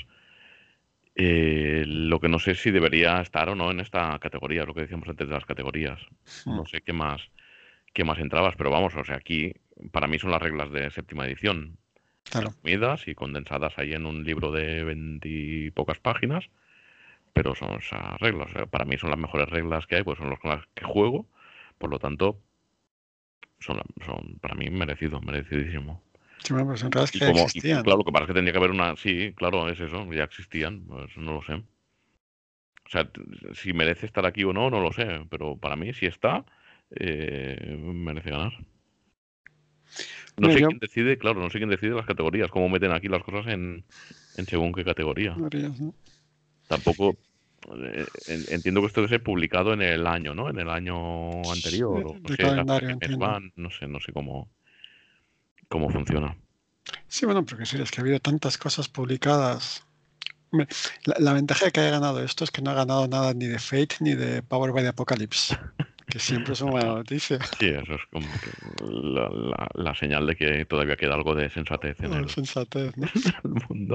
Lo que no sé es si debería estar o no en esta categoría, lo que decíamos antes de las categorías. Mm. No sé qué más. qué más entrabas, pero vamos, o sea, aquí para mí son las reglas de séptima edición, Claro. resumidas y condensadas ahí en un libro de 20 y pocas páginas, pero son esas reglas, o sea, para mí son las mejores reglas que hay, pues son las con las que juego, por lo tanto, son para mí merecidísimo. Sí, bueno, pues en realidad es Y que ya como, y existían. claro, lo que pasa es que tendría que haber una, sí, claro, es eso, ya existían, pues no lo sé. O sea, si merece estar aquí o no, no lo sé, pero para mí, si está, merece ganar. No Mira, sé yo... quién decide, claro, no sé quién decide las categorías, cómo meten aquí las cosas en según qué categoría. ¿no? Tampoco entiendo que esto debe ser publicado en el año, ¿no? En el año anterior, o no De sé, hasta calendario, qué mes entiendo. van, no sé cómo funciona. Sí, bueno, porque sí, es que ha habido tantas cosas publicadas. Hombre, la ventaja de que haya ganado esto es que no ha ganado nada ni de Fate ni de Power by the Apocalypse, que siempre es una buena noticia. Sí, eso es como que la señal de que todavía queda algo de sensatez en O el, sensatez, ¿no? en el mundo.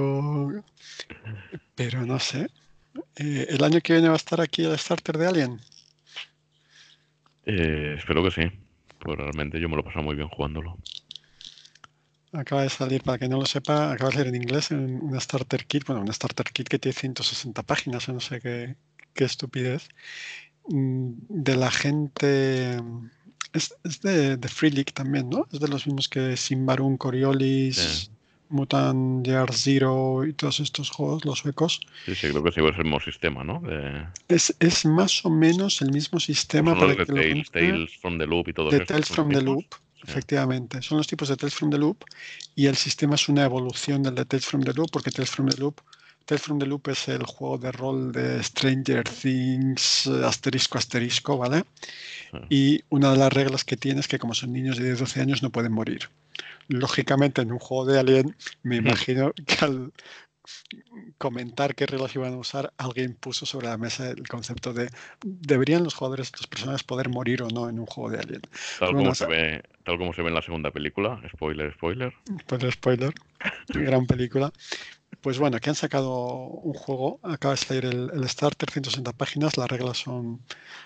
Pero no sé. El año que viene va a estar aquí el starter de Alien. Espero que sí, pues realmente yo me lo he pasado muy bien jugándolo. Acaba de salir, para que no lo sepa, acaba de salir en inglés en un starter kit. Bueno, un starter kit que tiene 160 páginas, o no sé qué estupidez. De la gente. Es de Free League también, ¿no? Es de los mismos que Simbarun, Sí, Coriolis, Mutant Year Zero y todos estos juegos, los suecos. sí, sí, creo que sí, es el mismo sistema, ¿no? Es más o menos el mismo O sistema son para los el de que lo Tales, conozca. Tales from the Loop y todos De estos, Tales ¿son los from the mismos? Loop, Sí, efectivamente. Son los tipos de Tales from the Loop y el sistema es una evolución del de Tales from the Loop porque Tales from the Loop es el juego de rol de Stranger Things, asterisco, asterisco, ¿vale? sí. Y una de las reglas que tiene es que como son niños de 10-12 años no pueden morir. Lógicamente en un juego de Alien me imagino que al comentar qué reglas iban a usar, alguien puso sobre la mesa el concepto de ¿deberían los jugadores, los personajes poder morir o no en un juego de Alien? Pues Tal bueno, como se ve, tal como se ve en la segunda película, spoiler, spoiler. pues spoiler, gran película. Pues bueno, aquí han sacado un juego, acaba de salir el Starter, 160 páginas, las reglas son...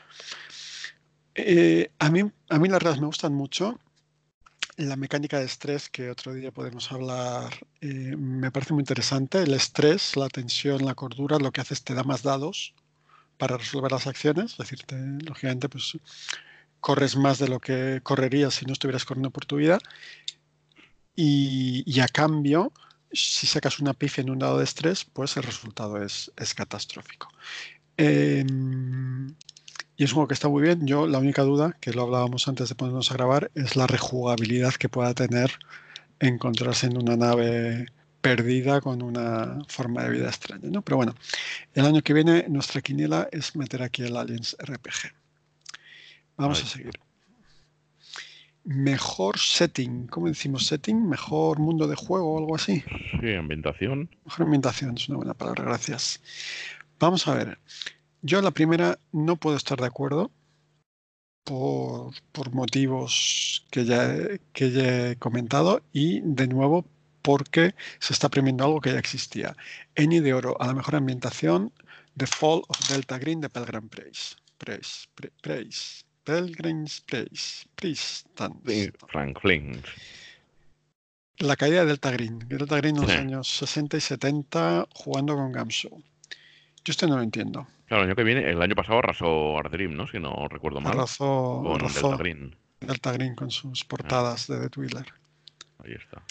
a mí las reglas me gustan mucho. La mecánica de estrés, que otro día podemos hablar, me parece muy interesante. El estrés, la tensión, la cordura, lo que hace es te da más dados para resolver las acciones. Es decir, lógicamente, pues corres más de lo que correrías si no estuvieras corriendo por tu vida. Y a cambio, si sacas una pifia en un dado de estrés, pues el resultado es catastrófico. Eh, y es un juego que está muy bien. Yo, la única duda, que lo hablábamos antes de ponernos a grabar, es la rejugabilidad que pueda tener encontrarse en una nave perdida con una forma de vida extraña, ¿no? Pero bueno, el año que viene nuestra quiniela es meter aquí el Aliens RPG. Vamos Ahí a está. seguir. Mejor setting, ¿cómo decimos setting? Mejor mundo de juego o algo así. Sí, ambientación. Mejor ambientación, es una buena palabra, gracias. Vamos a ver. Yo la primera no puedo estar de acuerdo por motivos que ya he comentado y de nuevo porque se está premiando algo que ya existía. Eni de oro a la mejor ambientación, The Fall of Delta Green de Pelgrim Praise. Pelgrim's Praise. Frank Flint. La caída de Delta Green. Delta Green en Sí. los años 60 y 70 jugando con Gamsu. Yo esto no lo entiendo. Claro, el año que viene, el año pasado arrasó Ardream, ¿no? Si no recuerdo mal, con Delta Arrasó Green. Delta Green con sus Ah, portadas de The Twiller. ahí está.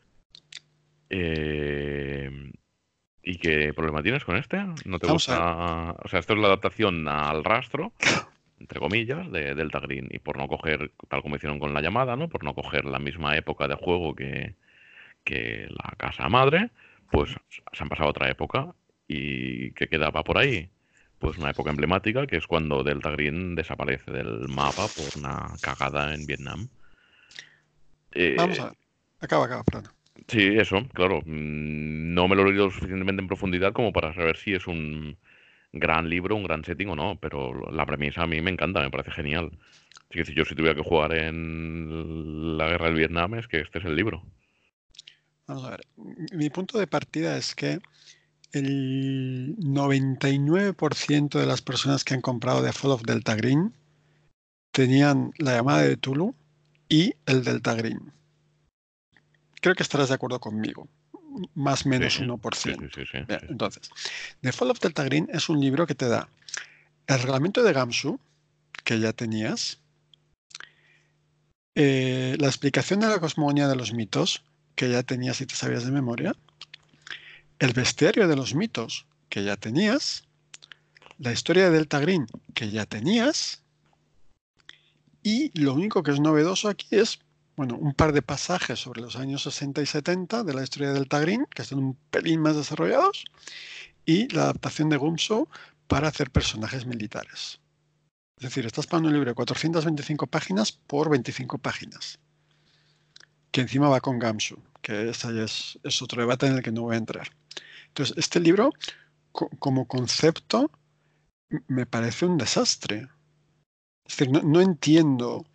Eh, ¿Y qué problema tienes con este? ¿No te Vamos a ver. gusta? O sea, esto es la adaptación al rastro, entre comillas, de Delta Green. Y por no coger, tal como hicieron con la llamada, ¿no? Por no coger la misma época de juego que la casa madre, pues se han pasado a otra época. ¿Y qué quedaba por ahí? Pues una época emblemática, que es cuando Delta Green desaparece del mapa por una cagada en Vietnam. Vamos Eh, a ver. Acaba, perdón. sí, eso, claro. No me lo he leído suficientemente en profundidad como para saber si es un gran libro, un gran setting o no, pero la premisa a mí me encanta, me parece genial. Así que si yo si tuviera que jugar en la guerra del Vietnam es que este es el libro. Vamos a ver. Mi punto de partida es que el 99% de las personas que han comprado The Fall of Delta Green tenían la llamada de Tulu y el Delta Green. Creo que estarás de acuerdo conmigo. Más o menos Sí, 1%. sí. Bien, entonces, The Fall of Delta Green es un libro que te da el reglamento de Gamsu, que ya tenías, la explicación de la cosmogonía de los mitos, que ya tenías y te sabías de memoria, el bestiario de los mitos, que ya tenías, la historia de Delta Green, que ya tenías, y lo único que es novedoso aquí es, bueno, un par de pasajes sobre los años 60 y 70 de la historia de Delta Green, que están un pelín más desarrollados, y la adaptación de Gumshoe para hacer personajes militares. Es decir, estás pagando un libro de 425 páginas por 25 páginas, que encima va con Gamsu, que ese ya es otro debate en el que no voy a entrar. Entonces, este libro, como concepto, me parece un desastre. Es decir, no entiendo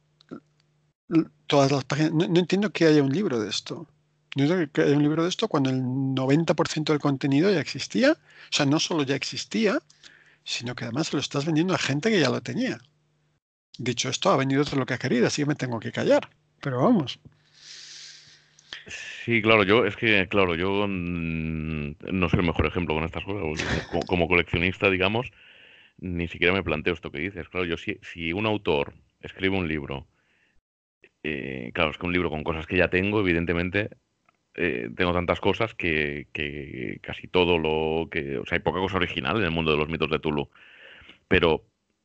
todas las páginas, no entiendo que haya un libro de esto. No entiendo que haya un libro de esto cuando el 90% del contenido ya existía. O sea, no solo ya existía, sino que además se lo estás vendiendo a gente que ya lo tenía. Dicho esto, ha venido todo lo que ha querido, así que me tengo que callar. Pero vamos. Sí, claro, yo no soy el mejor ejemplo con estas cosas, porque como coleccionista, digamos, ni siquiera me planteo esto que dices. Claro, yo si un autor escribe un libro, claro, es que un libro con cosas que ya tengo, evidentemente, tengo tantas cosas que casi todo lo que... O sea, hay poca cosa original en el mundo de los mitos de Tulu, pero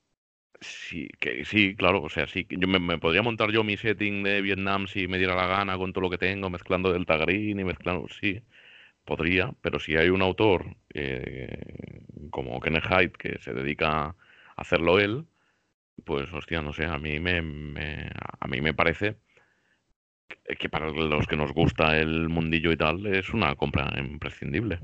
sí, claro, o sea, sí, yo me podría montar yo mi setting de Vietnam si me diera la gana con todo lo que tengo, mezclando Delta Green y mezclando, sí, podría, pero si hay un autor como Kenneth Haidt que se dedica a hacerlo él, pues hostia, no sé, a mí me parece que para los que nos gusta el mundillo y tal es una compra imprescindible.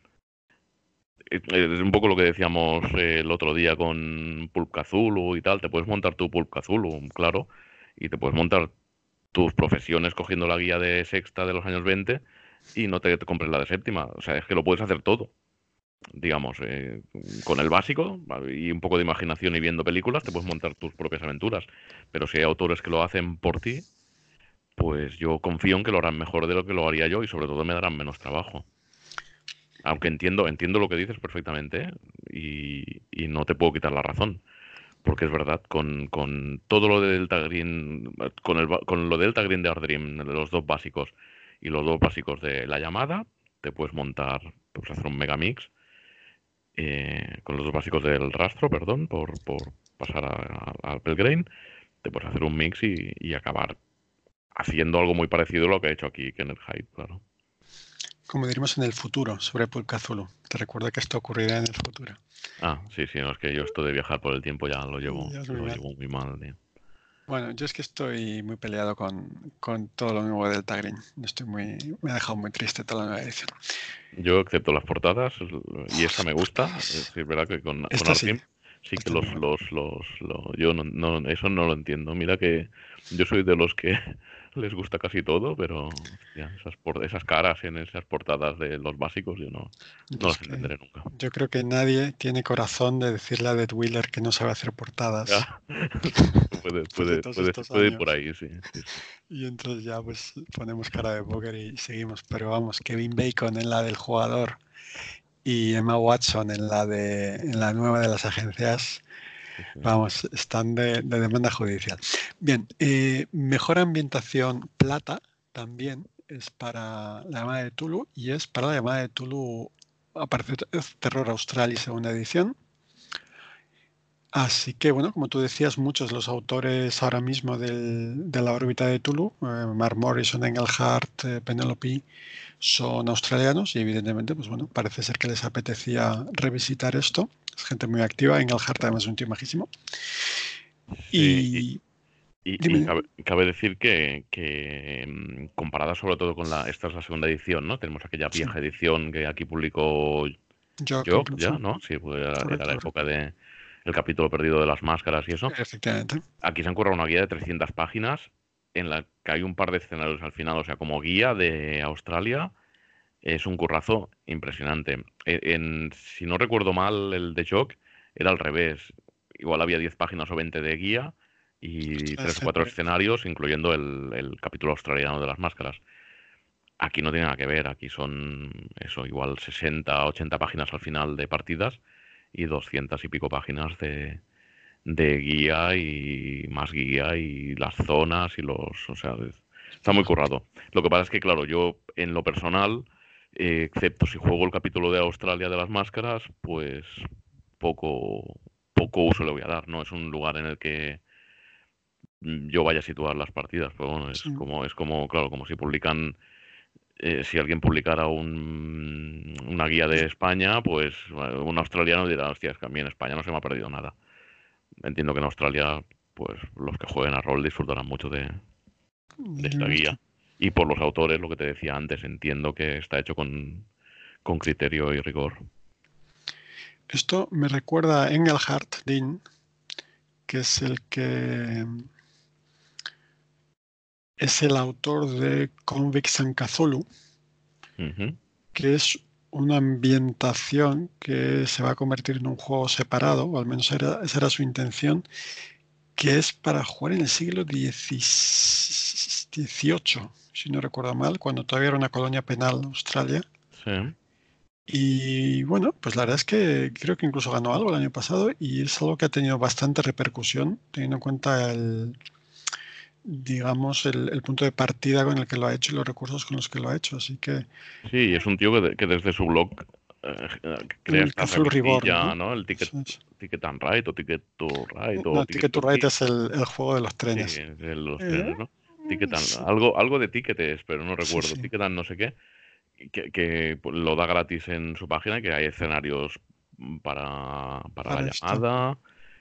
Es un poco lo que decíamos el otro día con Pulp Cthulhu y tal. Te puedes montar tu Pulp Cthulhu, claro, y te puedes montar tus profesiones cogiendo la guía de sexta de los años 20 y no te compres la de séptima. O sea, es que lo puedes hacer todo, digamos, con el básico y un poco de imaginación y viendo películas, te puedes montar tus propias aventuras. Pero si hay autores que lo hacen por ti, pues yo confío en que lo harán mejor de lo que lo haría yo y sobre todo me darán menos trabajo. Aunque entiendo lo que dices perfectamente, ¿eh? Y no te puedo quitar la razón. Porque es verdad, con todo lo de Delta Green, con lo de Delta Green de Ardream, los dos básicos y los dos básicos de la llamada, te puedes puedes hacer un megamix con los dos básicos del rastro, perdón, por pasar al Pelgrane, te puedes hacer un mix y acabar haciendo algo muy parecido a lo que ha hecho aquí Kenneth Haidt, claro. Como diríamos en el futuro, sobre Pulp Cthulhu. Te recuerda que esto ocurrirá en el futuro. Sí, no, es que yo esto de viajar por el tiempo ya lo Ya es muy lo mal. llevo muy mal, tío. Bueno, yo es que estoy muy peleado con todo lo nuevo del Delta me ha dejado muy triste toda la nueva edición. Yo, excepto las portadas, y esta me gusta, sí, es verdad que con Esta sí, Artim sí que esta es muy buena. yo eso no lo entiendo. Mira que yo soy de los que les gusta casi todo, pero hostia, esas caras en esas portadas de los básicos yo Yo no es las que entenderé nunca. yo creo que nadie tiene corazón de decirle a Dead Wheeler que no sabe hacer portadas Ya. después de todos estos Puede ir por años. ahí, sí. Y entonces ya pues ponemos cara de póker y seguimos. Pero vamos, Kevin Bacon en la del jugador y Emma Watson en la nueva de las agencias, Sí. vamos, están de demanda judicial. Bien, mejor ambientación plata también es para la llamada de Tulu y es para la llamada de Tulu, aparece Terror Australis segunda edición. Así que, bueno, como tú decías, muchos de los autores ahora mismo de la órbita de Tulu, Mark Morrison, Engelhardt, Penelope, son australianos y evidentemente, pues bueno, parece ser que les apetecía revisitar esto. Es gente muy activa, Engelhardt además es un tío majísimo. Sí, Y y dime, cabe decir comparada sobre todo con esta es la segunda edición, ¿no? Tenemos aquella sí, vieja edición que aquí publicó Jock Jock, ya, incluso, ¿no? Sí, pues era correcto, la correcto. época de el capítulo perdido de las máscaras y eso. Efectivamente, Aquí se han currado una guía de 300 páginas en la que hay un par de escenarios al final, o sea, como guía de Australia, es un currazo impresionante. Si no recuerdo mal, el de Jock era al revés. Igual había 10 páginas o 20 de guía y 3 o 4 Etcétera. escenarios, incluyendo el capítulo australiano de las máscaras. Aquí no tiene nada que ver, aquí son eso, igual 60, 80 páginas al final de partidas y 200 y pico páginas de guía y más guía y las zonas y o sea, está muy currado. Lo que pasa es que, claro, yo en lo personal, excepto si juego el capítulo de Australia de las máscaras, pues poco, poco uso le voy a dar, ¿no? Es un lugar en el que yo vaya a situar las partidas, pero bueno, Sí. es como, claro, como si publican, si alguien publicara una guía de España, pues un australiano dirá, hostia, es que a mí en España no se me ha perdido nada. Entiendo que en Australia, pues los que jueguen a rol disfrutarán mucho de esta guía. Y por los autores, lo que te decía antes, entiendo que está hecho con criterio y rigor. Esto me recuerda a Engelhardt Dean, que es el autor de Convicts and Cthulhu, Ujú. que es una ambientación que se va a convertir en un juego separado, o al menos esa era su intención, que es para jugar en el siglo XVIII, si no recuerdo mal, cuando todavía era una colonia penal Australia. Sí. Y bueno, pues la verdad es que creo que incluso ganó algo el año pasado y es algo que ha tenido bastante repercusión, teniendo en cuenta digamos, el punto de partida con el que lo ha hecho y los recursos con los que lo ha hecho. Así que Sí, es un tío que desde su blog crea el esta Cthulhu Reborn, revistilla, ¿no? ¿no? El Eso es. Ticket and Ride o Ticket to Ride o No, Ticket Ticket to to Ride Hit. es el juego de los Sí, trenes. es de los Eh, trenes, ¿no? Ticket and, sí, algo de tickets, pero no sí, recuerdo. sí, Ticket and no sé qué, que pues, lo da gratis en su página, que hay escenarios para la para esto. llamada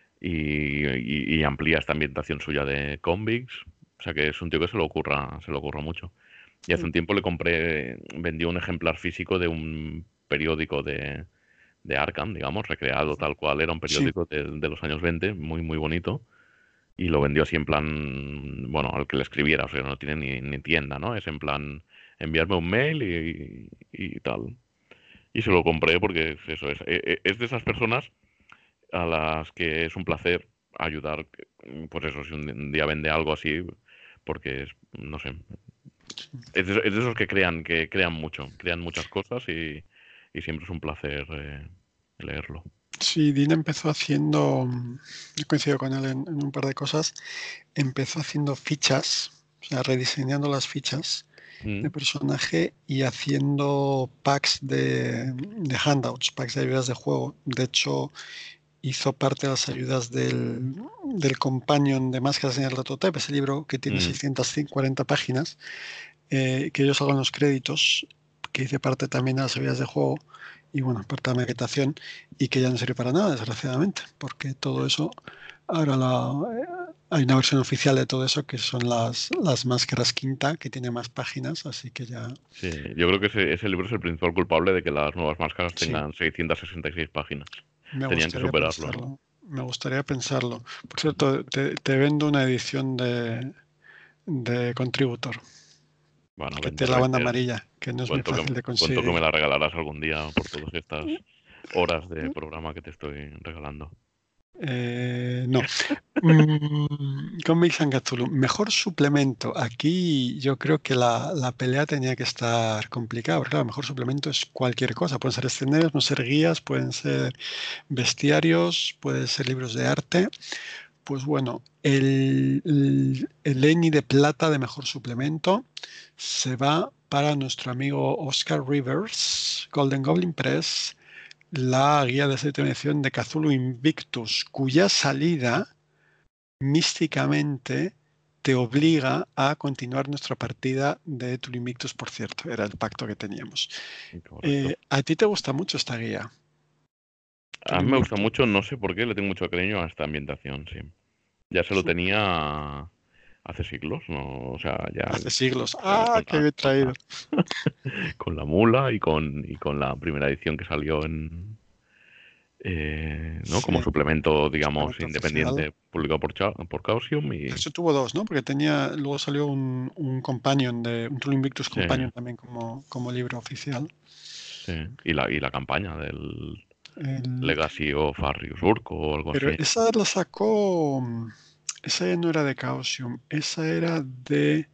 y amplía esta ambientación suya de convicts. O sea que es un tío que se lo ocurra mucho. Y hace un tiempo le compré, vendió un ejemplar físico de un periódico de Arkham, digamos, recreado tal cual era un Sí, periódico de los años 20, muy, muy bonito. Y lo vendió así en plan, bueno, al que le escribiera, o sea, no tiene ni tienda, ¿no? Es en plan, enviarme un mail y tal. Y se lo compré porque eso es de esas personas a las que es un placer ayudar, pues eso, si un día vende algo así, porque es, no sé, es de esos que crean mucho, crean muchas cosas y siempre es un placer leerlo. sí, Dean empezó haciendo, he coincidido con él en un par de cosas, empezó haciendo fichas, o sea, rediseñando las fichas de Mm, personaje y haciendo packs de handouts, packs de ayudas de juego. De hecho, hizo parte de las ayudas del Companion de Máscaras en el Ratotep, ese libro que tiene mm. 640 páginas, que ellos hagan los créditos, que hice parte también de las ayudas de juego y bueno, parte de la maquetación y que ya no sirve para nada, desgraciadamente, porque todo eso, ahora hay una versión oficial de todo eso que son las máscaras quinta, que tiene más páginas, así que ya Sí, yo creo que ese libro es el principal culpable de que las nuevas máscaras sí, tengan 666 páginas. me Tenían que gustaría superarlo, ¿no? pensarlo. Me gustaría pensarlo. Por cierto, te vendo una edición de Contributor, Bueno, que tiene la vender, banda vender. amarilla, que no es muy Cuento que, fácil de cuento que me conseguir. la regalarás algún día por todas estas horas de programa que te estoy regalando. No. Comics and Cthulhu. Mejor suplemento. Aquí yo creo que la pelea tenía que estar complicada, porque claro, mejor suplemento es cualquier cosa. Pueden ser escenarios, pueden ser guías, pueden ser bestiarios, pueden ser libros de arte. Pues bueno, el Emmy de plata de mejor suplemento se va para nuestro amigo Oscar Rivers, Golden Goblin Press, la guía de séptima edición de Cthulhu Invictus, cuya salida místicamente te obliga a continuar nuestra partida de Cthulhu Invictus, por cierto, era el pacto que teníamos. Correcto. ¿A ti te gusta mucho esta guía? A Cthulhu mí me gusta Invictus. mucho, no sé por qué, le tengo mucho cariño a esta ambientación, sí. Ya se lo tenía hace siglos, ¿no? O sea, ya Hace siglos. ¡Ah, con qué bien traído! con la mula y con la primera edición que salió ¿no? Como Sí, suplemento, digamos, suplemento oficial. independiente, publicado por Chaosium De y hecho tuvo dos, ¿no? Porque luego salió un Companion, un True Invictus sí, Companion también como libro oficial. sí, y la campaña del El- Legacy of Arrius Urco o algo pero así. esa la sacó esa no era de Chaosium, esa era de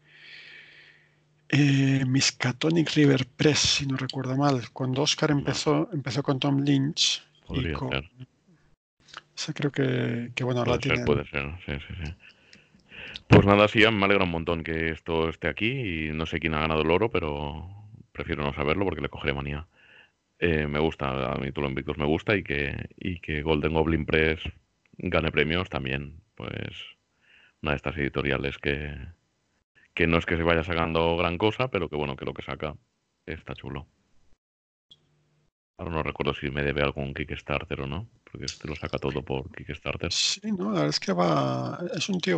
Miskatonic River Press, si no recuerdo mal. Cuando Oscar empezó con Tom Lynch y Podría con... ser. Esa creo que bueno, ahora tienen... Puede ser, sí, sí, sí. Pues nada, sí, me alegra un montón que esto esté aquí y no sé quién ha ganado el oro, pero prefiero no saberlo porque le cogeré manía. Me gusta, a mí Tulo Invictus me gusta y que Golden Goblin Press gane premios también, pues una de estas editoriales que no es que se vaya sacando gran cosa, pero que bueno, que lo que saca está chulo. Ahora no recuerdo si me debe algún Kickstarter o no, porque este lo saca todo por Kickstarter. Sí, no, la verdad es que es un tío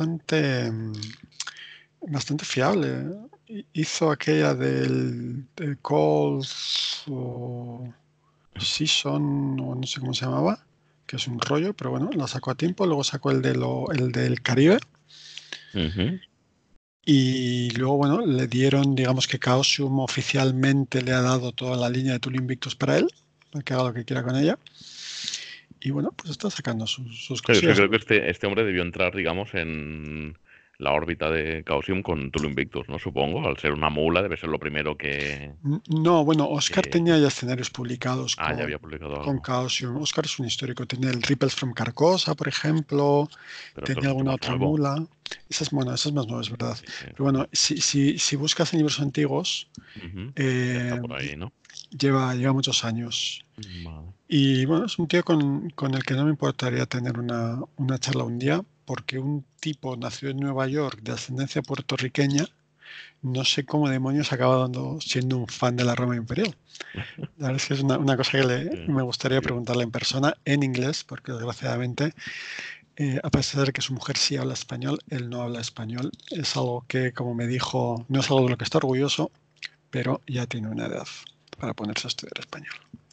bastante fiable. Hizo aquella del Calls o Season, o no sé cómo se llamaba, que es un rollo, pero bueno, la sacó a tiempo. Luego sacó el del Caribe. Ujú. Y luego, bueno, le dieron, digamos que Chaosium oficialmente le ha dado toda la línea de Tool Invictus para él, para que haga lo que quiera con ella. Y bueno, pues está sacando sus Claro, es que cosillas. creo que este hombre debió entrar, digamos, en la órbita de Chaosium con Tulu Invictus, ¿no? Supongo, al ser una mula debe ser lo primero No, bueno, Oscar que- tenía ya escenarios publicados Ah, ya había publicado con algo, Chaosium. Oscar es un histórico. Tenía el Ripples from Carcosa, por ejemplo. pero esto es Tenía mucho alguna más otra nuevo. mula. Bueno, esa es más nueva, es verdad. Sí, sí. Pero bueno, si buscas en libros antiguos, Ujú. Ya está eh, por ahí, ¿no? lleva muchos años. Vale. Y bueno, es un tío con el que no me importaría tener una charla un día, porque un tipo nació en Nueva York de ascendencia puertorriqueña, no sé cómo demonios acaba siendo un fan de la Roma Imperial. La verdad es que es una cosa que Sí, me gustaría sí. preguntarle en persona, en inglés, porque desgraciadamente, a pesar de que su mujer sí habla español, él no habla español. Es algo que, como me dijo, no es algo de lo que está orgulloso, pero ya tiene una edad para ponerse a estudiar español.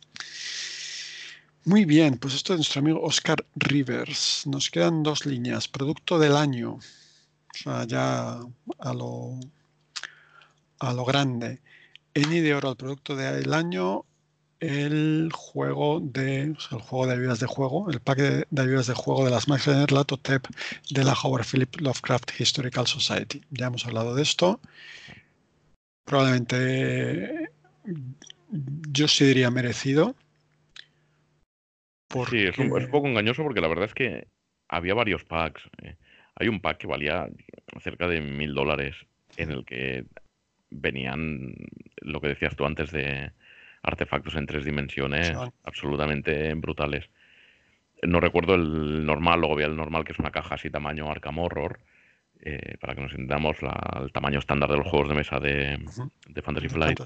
Muy bien, pues esto de nuestro amigo Oscar Rivers. Nos quedan 2 líneas. Producto del año. O sea, ya a lo grande. Eni de oro al producto del año. El juego de ayudas de juego, el pack de ayudas de juego de las Max Runner Latotep de la Howard Philip Lovecraft Historical Society. Ya hemos hablado de esto. Probablemente yo sí diría merecido. Sí, es un Porque poco engañoso porque la verdad es que había varios packs. Hay un pack que valía cerca de $1000 en el que venían lo que decías tú antes de artefactos en 3 dimensiones son absolutamente brutales. No recuerdo el normal, luego había el normal que es una caja así tamaño Arkham Horror, para que nos entendamos el tamaño estándar de los juegos de mesa de Fantasy de Flight. Fantasy.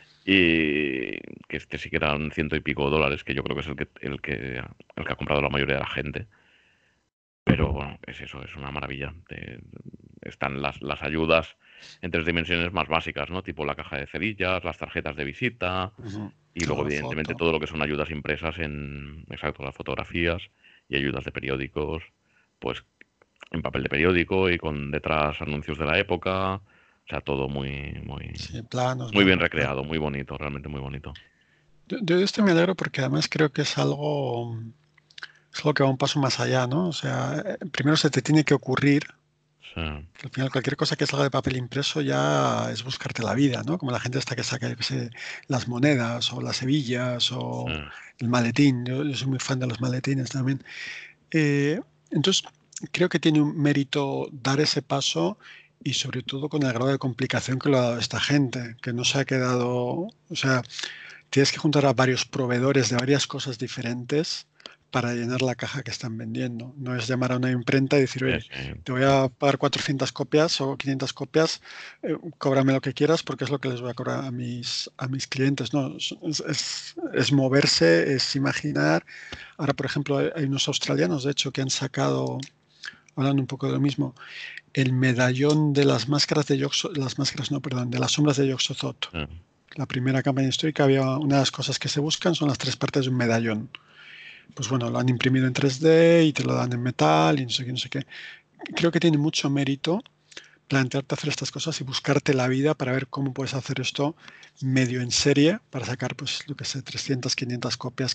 Y que este sí que eran ciento y pico dólares, que yo creo que es el que ha comprado la mayoría de la gente. Pero bueno, es eso, es una maravilla. Están las ayudas en 3 dimensiones más básicas, ¿no? Tipo la caja de cerillas, las tarjetas de visita y luego, Claro, la evidentemente, foto. todo lo que son ayudas impresas exacto, las fotografías y ayudas de periódicos, pues en papel de periódico y con detrás anuncios de la época. O sea, todo muy, muy, Sí, planos, muy bien marcos, claro. recreado, muy bonito, realmente muy bonito. Yo de esto me alegro porque además creo que es algo que va un paso más allá, ¿no? O sea, primero se te tiene que ocurrir, Sí, que al final cualquier cosa que salga de papel impreso ya es buscarte la vida, ¿no? Como la gente esta que saca, yo qué sé, las monedas o las hebillas sí. o el maletín. Yo soy muy fan de los maletines también. Eh, entonces, creo que tiene un mérito dar ese paso y sobre todo con el grado de complicación que lo ha dado esta gente, que no se ha quedado, o sea, tienes que juntar a varios proveedores de varias cosas diferentes para llenar la caja que están vendiendo. No es llamar a una imprenta y decir, Sí, oye, sí, te voy a pagar 400 copias o 500 copias, cóbrame lo que quieras porque es lo que les voy a cobrar a mis clientes. No, es moverse, es imaginar. Ahora, por ejemplo, hay unos australianos, de hecho, que han sacado, hablando un poco de lo mismo, el medallón de las máscaras de las máscaras, no, perdón, de las sombras de Yog-Sothoth. sí. La primera campaña histórica había una de las cosas que se buscan son las 3 partes de un medallón. Pues bueno, lo han imprimido en 3D y te lo dan en metal y no sé qué, no sé qué. Creo que tiene mucho mérito plantearte hacer estas cosas y buscarte la vida para ver cómo puedes hacer esto medio en serie para sacar, pues, lo que sé, 300, 500 copias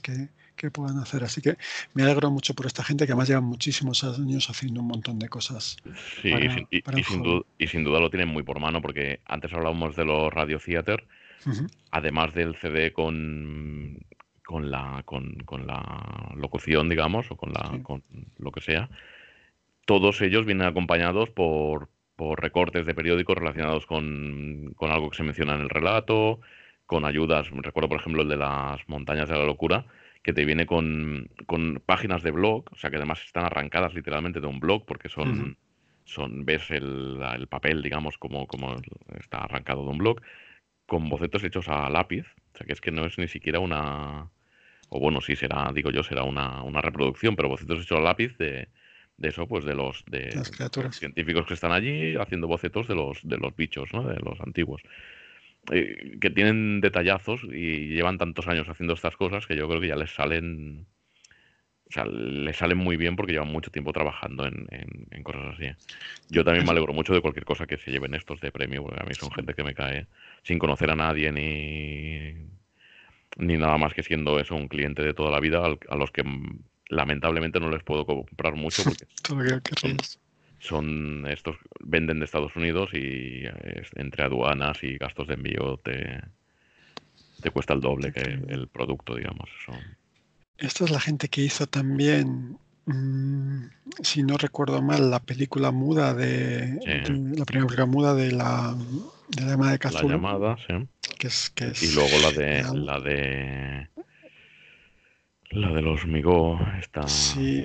que puedan hacer. Así que me alegro mucho por esta gente que además llevan muchísimos años haciendo un montón de cosas Sí, para el hobby. y sin duda lo tienen muy por mano, porque antes hablábamos de los Radio Theater, Ujú, además del CD con la locución, digamos, o sí. con lo que sea, todos ellos vienen acompañados por recortes de periódicos relacionados con algo que se menciona en el relato, con ayudas. Recuerdo, por ejemplo, el de las montañas de la locura, que te viene con páginas de blog, o sea que además están arrancadas literalmente de un blog, porque Ujú. ves el papel, digamos, como está arrancado de un blog, con bocetos hechos a lápiz, o sea que es que no es ni siquiera una, o bueno, sí será, digo yo, será una reproducción, pero bocetos hechos a lápiz de eso, pues Las de criaturas. científicos que están allí haciendo bocetos de los bichos, ¿no? De los antiguos. Que tienen detallazos y llevan tantos años haciendo estas cosas que yo creo que ya les salen, o sea, les salen muy bien porque llevan mucho tiempo trabajando en cosas así. Yo también me Es- alegro mucho de cualquier cosa que se lleven estos de premio, porque a mí son gente que me cae sin conocer a nadie ni nada más que siendo eso un cliente de toda la vida a los que lamentablemente no les puedo comprar mucho porque Todo lo que son, querrías. son estos, venden de Estados Unidos y entre aduanas y gastos de envío te cuesta el doble que Increíble. el producto, digamos. Eso. Esta es la gente que hizo también, mm, si no recuerdo mal, la película muda Sí, la primera película muda de la llama de la Cthulhu, llamada, sí. que Y es luego genial. la de los Migo, está Sí,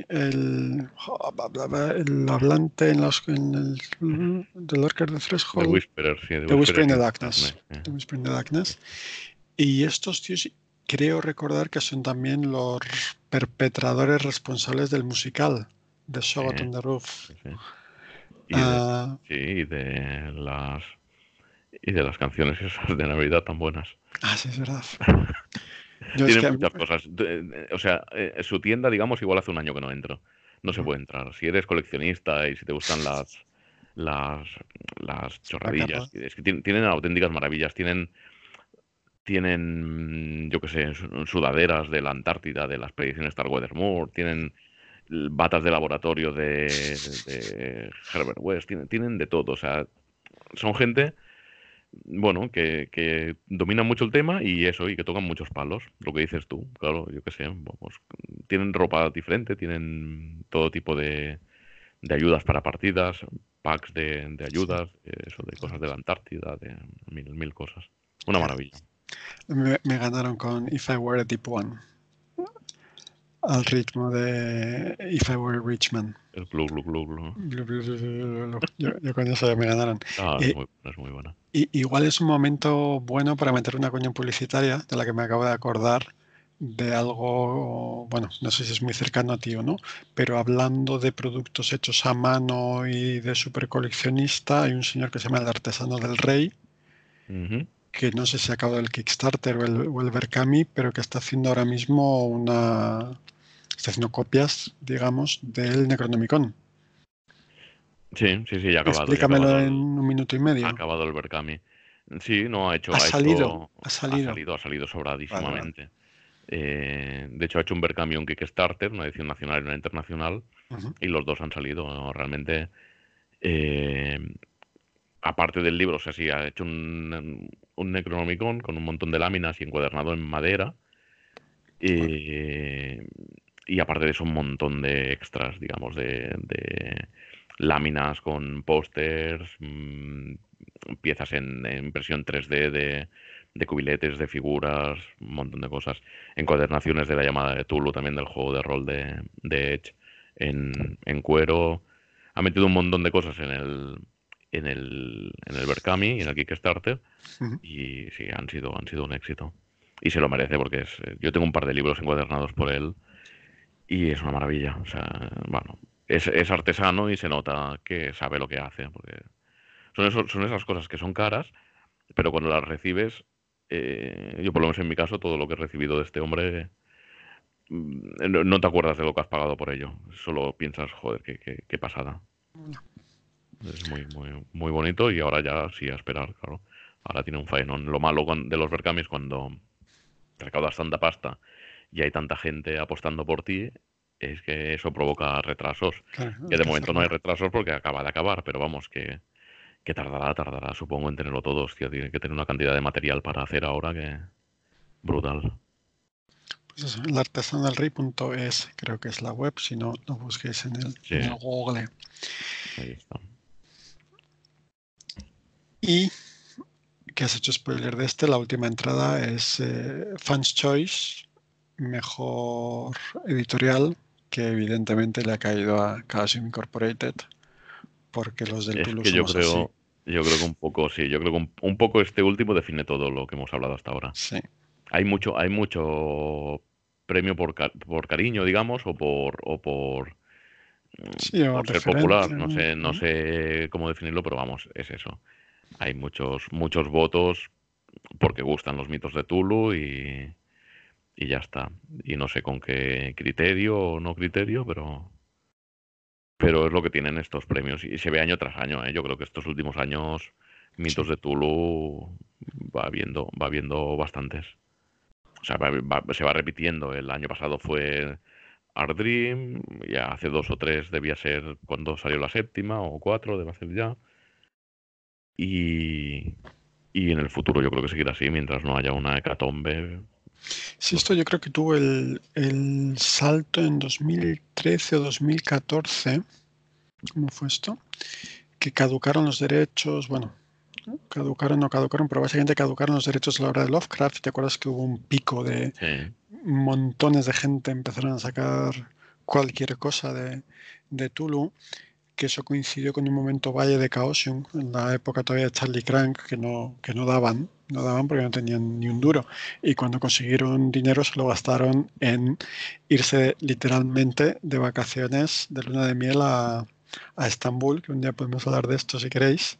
el hablante del Lurker de The Threshold, Whisperer, sí, The The Whisper Whisperer in the in Darkness. Darkness, The Whisper in the Darkness. Y estos tíos creo recordar que son también los perpetradores responsables del musical de sí, Shot on the Roof. sí, sí. Y de, Ah, sí, y de las canciones esas de Navidad tan buenas. sí, es verdad. Yo es Tienen que, muchas cosas. O sea, su tienda, digamos, igual hace un año que no entro. No se ujú, puede entrar. Si eres coleccionista y si te gustan las, las la carta. chorradillas, es que tienen auténticas maravillas. Tienen, yo qué sé, sudaderas de la Antártida, de la expedición Starkweather Moore, tienen batas de laboratorio de Herbert West, tienen de todo. O sea, son gente bueno, que dominan mucho el tema y eso, y que tocan muchos palos, lo que dices tú, claro, yo qué sé, pues, tienen ropa diferente, tienen todo tipo de ayudas para partidas, packs de Sí, ayudas, eso, de cosas de la Antártida, de mil cosas. Una maravilla. me ganaron con If I Were a Deep One, al ritmo de If I Were a Rich Man. El club, club, club, club. Yo con eso ya me ganaron. Ah, Eh, es muy buena. igual es un momento bueno para meter una cuña publicitaria de la que me acabo de acordar de algo, bueno, no sé si es muy cercano a ti o no, pero hablando de productos hechos a mano y de super coleccionista, hay un señor que se llama el Artesano del Rey, Ujú. que no sé si ha acabado el Kickstarter o el Berkami, pero que está haciendo ahora mismo está haciendo copias, digamos, del Necronomicon. Sí, sí, sí, ya Explícamelo en un minuto y ha medio. acabado el Berkami. Sí, no, Ha salido. ha salido Vale, vale. sobradísimamente. De hecho, ha hecho un Berkami, un Kickstarter, una edición nacional y una internacional, Ujú, y los dos han salido, ¿no? Realmente. eh, Aparte del libro, o sea, sí, ha hecho un Necronomicon con un montón de láminas y encuadernado en madera. vale. eh, y aparte de eso, un montón de extras, digamos, de láminas con pósters, piezas en impresión 3D de cubiletes, de figuras, un montón de cosas. Encuadernaciones de la llamada de Tulu, también del juego de rol de Edge, en cuero. Ha metido un montón de cosas en el Berkami y en el Kickstarter. Ujú. Y sí, han sido un éxito. Y se lo merece porque yo tengo un par de libros encuadernados por él y es una maravilla. O sea, bueno, es artesano y se nota que sabe lo que hace. Porque son esas cosas que son caras, pero cuando las recibes, yo por lo menos en mi caso, todo lo que he recibido de este hombre, no te acuerdas de lo que has pagado por ello. Solo piensas, joder, qué pasada. Es muy bonito y ahora ya sí a esperar, claro. Ahora tiene un faenón. Lo malo de los Berkami es cuando recaudas tanta pasta y hay tanta gente apostando por ti, es que eso provoca retrasos. Claro, Que hay de que momento no hay hacerlo. retrasos porque acaba de acabar, pero vamos, que tardará, supongo, en tenerlo todo. Hostia, tiene que tener una cantidad de material para hacer ahora que brutal. Pues eso, elartesanalrey.es creo que es la web, si no, lo busquéis en Sí, el Google. ahí está. Y que has hecho spoiler de la última entrada es Fans Choice, mejor editorial, que evidentemente le ha caído a Chaosium Incorporated, porque los del Es Tulu que yo somos así. creo, yo creo que un poco, sí, yo creo que un poco este último define todo lo que hemos hablado hasta ahora. Sí, Hay mucho premio por cariño, digamos, sí, o por ser popular. referencia. No sé cómo definirlo, pero vamos, es eso. Hay muchos votos porque gustan los mitos de Tulu y ya está. Y no sé con qué criterio o no criterio, pero es lo que tienen estos premios y se ve año tras año, ¿eh? Yo creo que estos últimos años Sí. mitos de Tulu va viendo bastantes. O sea, se va repitiendo. El año pasado fue Art Dream, ya hace 2 o 3 debía ser cuando salió la séptima o 4, debe ser ya. Y, y en el futuro yo creo que seguirá así mientras no haya una hecatombe. Sí, No esto sé. yo creo que tuvo el salto en 2013 o 2014. ¿Cómo fue esto? Que caducaron los derechos, bueno, no caducaron, pero básicamente caducaron los derechos a la obra de Lovecraft. ¿Te acuerdas que hubo un pico de Sí, montones de gente empezaron a sacar cualquier cosa de Tulu? Que eso coincidió con un momento valle de Chaosium, en la época todavía de Charlie Crank, que no daban porque no tenían ni un duro. Y cuando consiguieron dinero se lo gastaron en irse literalmente de vacaciones de luna de miel a Estambul, que un día podemos hablar de esto si queréis.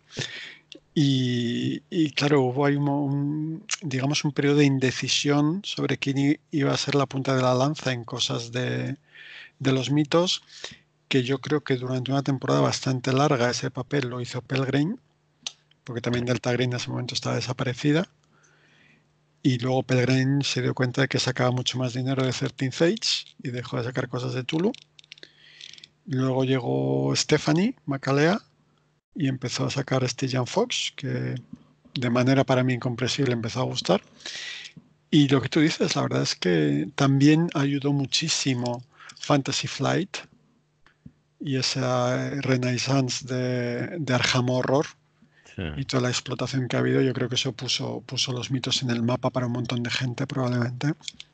Y claro, hubo ahí digamos, un periodo de indecisión sobre quién iba a ser la punta de la lanza en cosas de los mitos, que yo creo que durante una temporada bastante larga ese papel lo hizo Pelgrim, porque también Delta Green en ese momento estaba desaparecida, y luego Pelgrim se dio cuenta de que sacaba mucho más dinero de 13 Age y dejó de sacar cosas de Tulu. Luego llegó Stephanie Macalea y empezó a sacar Stygian Fox, que de manera para mí incomprensible empezó a gustar. Y lo que tú dices, la verdad es que también ayudó muchísimo Fantasy Flight y esa renaissance de Arkham Horror sí. y toda la explotación que ha habido. Yo creo que eso puso los mitos en el mapa para un montón de gente probablemente.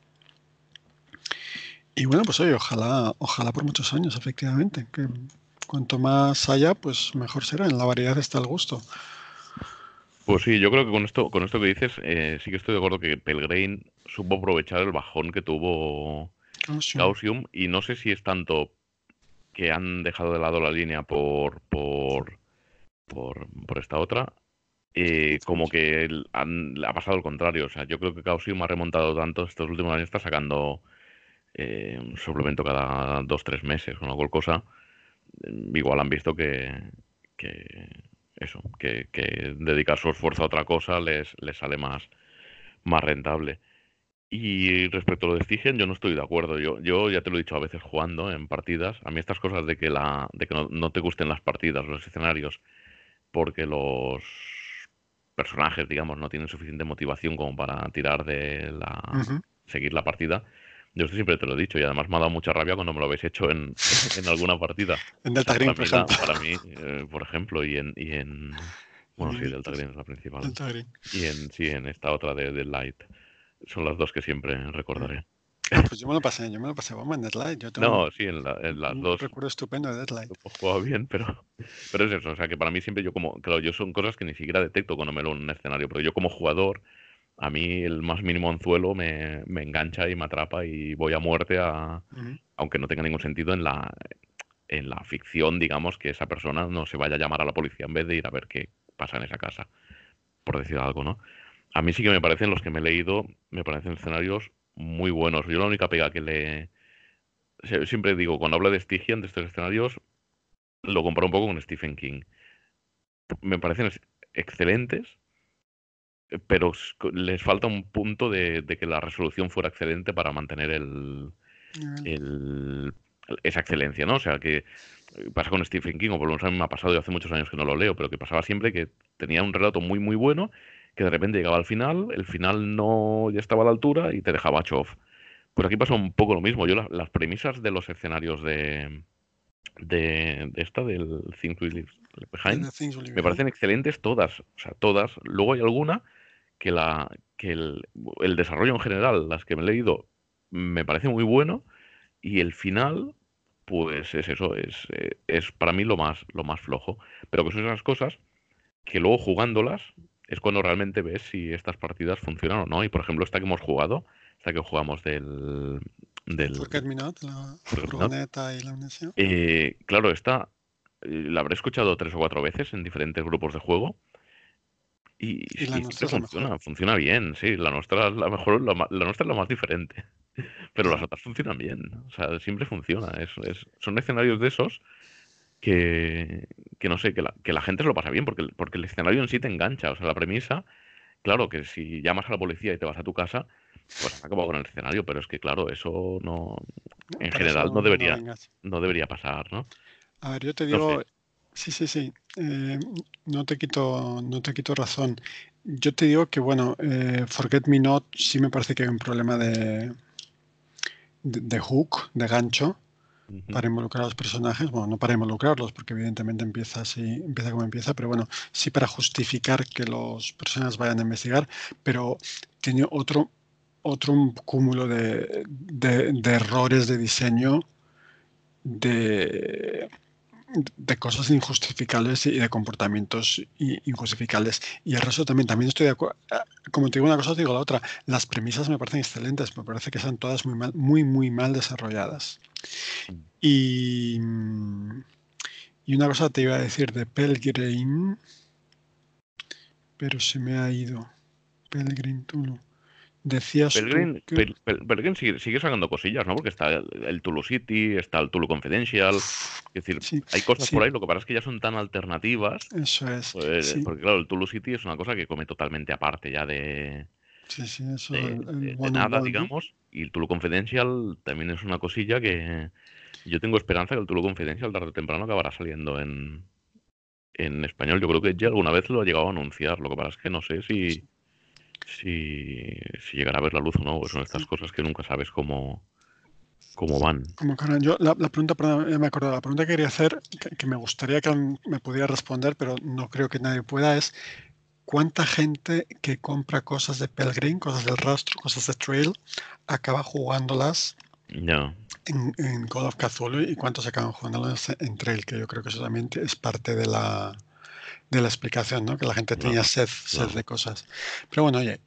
Y bueno, pues oye, ojalá por muchos años, efectivamente. Que cuanto más haya, pues mejor será. En la variedad está el gusto. Pues sí, yo creo que con esto que dices, sí que estoy de acuerdo que Pelgrim supo aprovechar el bajón que tuvo Chaosium. Chaosium y no sé si es tanto que han dejado de lado la línea por esta otra, como que ha pasado al contrario. O sea, yo creo que Chaosium ha remontado tanto estos últimos años, está sacando un suplemento cada 2 o 3 meses o alguna cosa. Igual han visto que eso, que dedicar su esfuerzo a otra cosa les sale más rentable. Y respecto a lo de Stygian, yo no estoy de acuerdo. Yo ya te lo he dicho a veces jugando en partidas. A mí estas cosas de que no te gusten las partidas, los escenarios, porque los personajes, digamos, no tienen suficiente motivación como para tirar Ujú. seguir la partida. Yo esto siempre te lo he dicho y además me ha dado mucha rabia cuando me lo habéis hecho en alguna partida. En O sea, Delta Green, por ejemplo. por ejemplo, bueno, sí, Delta Infinitos. Green es la principal. Delta Green. Sí, en esta otra de Light. Son las dos que siempre recordaré. Ah, pues yo me lo pasé bomba en Deadlight. Yo tengo No, sí, en las un dos recuerdo estupendo de Deadlight. he jugado bien, pero es eso. O sea, que para mí siempre claro, yo son cosas que ni siquiera detecto cuando me lo en un escenario, pero yo como jugador, a mí el más mínimo anzuelo me engancha y me atrapa y voy a muerte Ujú. aunque no tenga ningún sentido en la ficción, digamos, que esa persona no se vaya a llamar a la policía en vez de ir a ver qué pasa en esa casa, por decir algo, ¿no? A mí sí que me parecen los que me he leído, me parecen escenarios muy buenos. Yo la única pega siempre digo, cuando hablo de Stygian, de estos escenarios, lo comparo un poco con Stephen King. Me parecen excelentes, pero les falta un punto de que la resolución fuera excelente para mantener el- esa excelencia, ¿no? O sea, que pasa con Stephen King, o por lo menos a mí me ha pasado, y hace muchos años que no lo leo, pero que pasaba siempre que tenía un relato muy, muy bueno, que de repente llegaba al final, el final no ya estaba a la altura y te dejaba chof. Pues aquí pasa un poco lo mismo. Yo las premisas de los escenarios del Things We Leave Behind The Things We Leave me Behind. parecen excelentes todas, o sea, todas. Luego hay alguna que el desarrollo en general, las que me he leído, me parece muy bueno y el final, pues es eso, es para mí lo más flojo. Pero que son esas cosas que luego jugándolas es cuando realmente ves si estas partidas funcionan o no. Y por ejemplo, esta que hemos jugado, esta que jugamos del Forget Me Not, la Forget Me Not, furgoneta y la amnesia. claro, esta la habré escuchado 3 o 4 veces en diferentes grupos de juego Y la y nuestra siempre es la mejor. funciona bien, sí. La nuestra es la mejor, la nuestra es la más diferente, pero las Ya. otras funcionan bien. O sea, siempre funciona. Son escenarios de esos que, que no sé, que la gente se lo pasa bien, porque el escenario en sí te engancha. O sea, la premisa, claro, que si llamas a la policía y te vas a tu casa, pues has acabado con el escenario, pero es que, claro, eso no, en Para general no eso no debería, vengas. no debería pasar, ¿no? A ver, yo te No sé. digo, sí, sí, sí, no te quito razón. Yo te digo que, bueno, Forget Me Not sí me parece que hay un problema de hook, de gancho, Ujú. para involucrar a los personajes. Bueno, no para involucrarlos, porque evidentemente empieza así, empieza como empieza, pero bueno, sí para justificar que los personajes vayan a investigar, pero tiene otro cúmulo de errores de diseño, de de cosas injustificables y de comportamientos injustificables. Y el resto también estoy de acuerdo. Como te digo una cosa, te digo la otra. Las premisas me parecen excelentes, me parece que están todas muy mal, muy, muy mal desarrolladas. Y, y una cosa te iba a decir de Pelgrim, pero se me ha ido. Pelgrim Tulu. Decías tú que... Pelgrim sigue sacando cosillas, ¿no? Porque está el Tulu City, está el Tulu Confidential. Es decir, Sí, hay cosas sí, por ahí, lo que pasa es que ya son tan alternativas, eso es. pues, Sí, porque claro, el Tulu City es una cosa que come totalmente aparte ya sí, sí, eso, de, el de one on nada, one, ¿no? digamos. Y el Tulu Confidential también es una cosilla que yo tengo esperanza que el Tulu Confidential tarde o temprano acabará saliendo en español. Yo creo que ya alguna vez lo ha llegado a anunciar, lo que pasa es que no sé si llegará a ver la luz o no, pues son estas cosas que nunca sabes cómo van. Como que yo, la pregunta, perdón, ya me acuerdo, la pregunta que quería hacer, que me gustaría que me pudiera responder, pero no creo que nadie pueda, es ¿cuánta gente que compra cosas de Pelgrim, cosas del rastro, cosas de Trail, acaba jugándolas Ya, en Call of Cthulhu y cuántos acaban jugándolas en Trail? Que yo creo que eso también es parte de la explicación, ¿no? Que la gente tenía claro, sed claro. de cosas. Pero bueno, oye,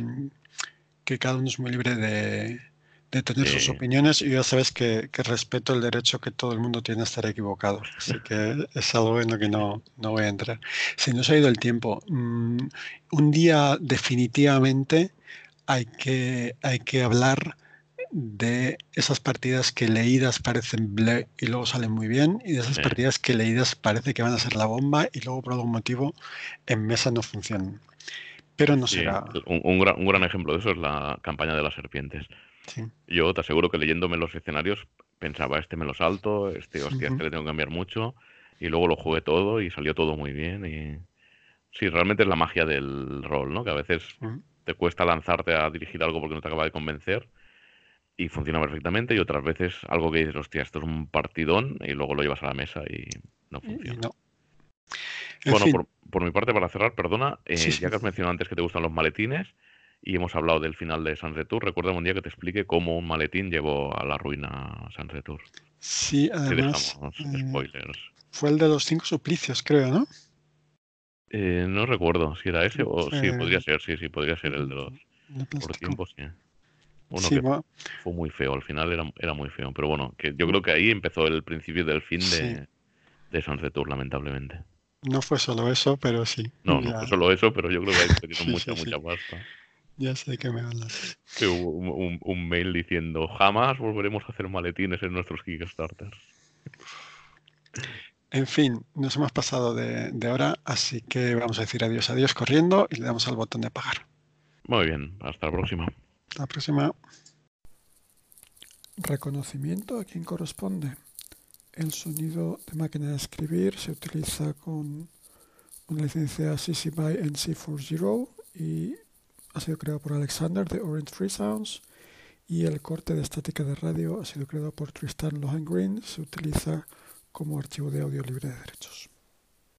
que cada uno es muy libre de tener sus Sí, opiniones y ya sabes que respeto el derecho que todo el mundo tiene a estar equivocado. Así que es algo en lo que no voy a entrar. Se nos ha ido el tiempo. Un día definitivamente hay que hablar de esas partidas que leídas parecen ble y luego salen muy bien y de esas sí, partidas que leídas parece que van a ser la bomba y luego por algún motivo en mesa no funcionan. Pero no sí. será. Un gran ejemplo de eso es la campaña de las serpientes. Sí. Yo te aseguro que leyéndome los escenarios pensaba, este me lo salto, hostia, Ujú, este le tengo que cambiar mucho, y luego lo jugué todo y salió todo muy bien. Y sí, realmente es la magia del rol, ¿no? Que a veces ujú. te cuesta lanzarte a dirigir algo porque no te acaba de convencer y funciona perfectamente, y otras veces algo que dices, hostia, esto es un partidón, y luego lo llevas a la mesa y no Y funciona. no. En Bueno, fin, por mi parte, para cerrar, perdona, sí, ya sí. que has mencionado antes que te gustan los maletines y hemos hablado del final de Sans Retour, recuerda un día que te explique cómo un maletín llevó a la ruina Sans Retour. Sí, Si además dejamos spoilers. fue el de los 5 suplicios, creo, ¿no? No recuerdo si era ese o sí, Fue, podría ser, sí, sí, podría ser el de los de por plástico. tiempo, sí. Uno Sí, que bueno, fue muy feo, al final era muy feo, pero bueno, que yo creo que ahí empezó el principio del fin sí. de Sans Retour, lamentablemente. No fue solo eso, pero sí. No, no fue solo eso, pero yo creo que ahí metieron Sí, mucha, sí, sí. mucha pasta. Ya sé de qué me hablas. Que hubo un mail diciendo jamás volveremos a hacer maletines en nuestros Kickstarters. En fin, nos hemos pasado de hora, así que vamos a decir adiós, adiós corriendo y le damos al botón de apagar. Muy bien, hasta la próxima. Hasta la próxima. Reconocimiento a quien corresponde. El sonido de máquina de escribir se utiliza con una licencia CC BY NC40 y ha sido creado por Alexander de Orange Free Sounds, y el corte de estática de radio ha sido creado por Tristan Lohengrin. Se utiliza como archivo de audio libre de derechos.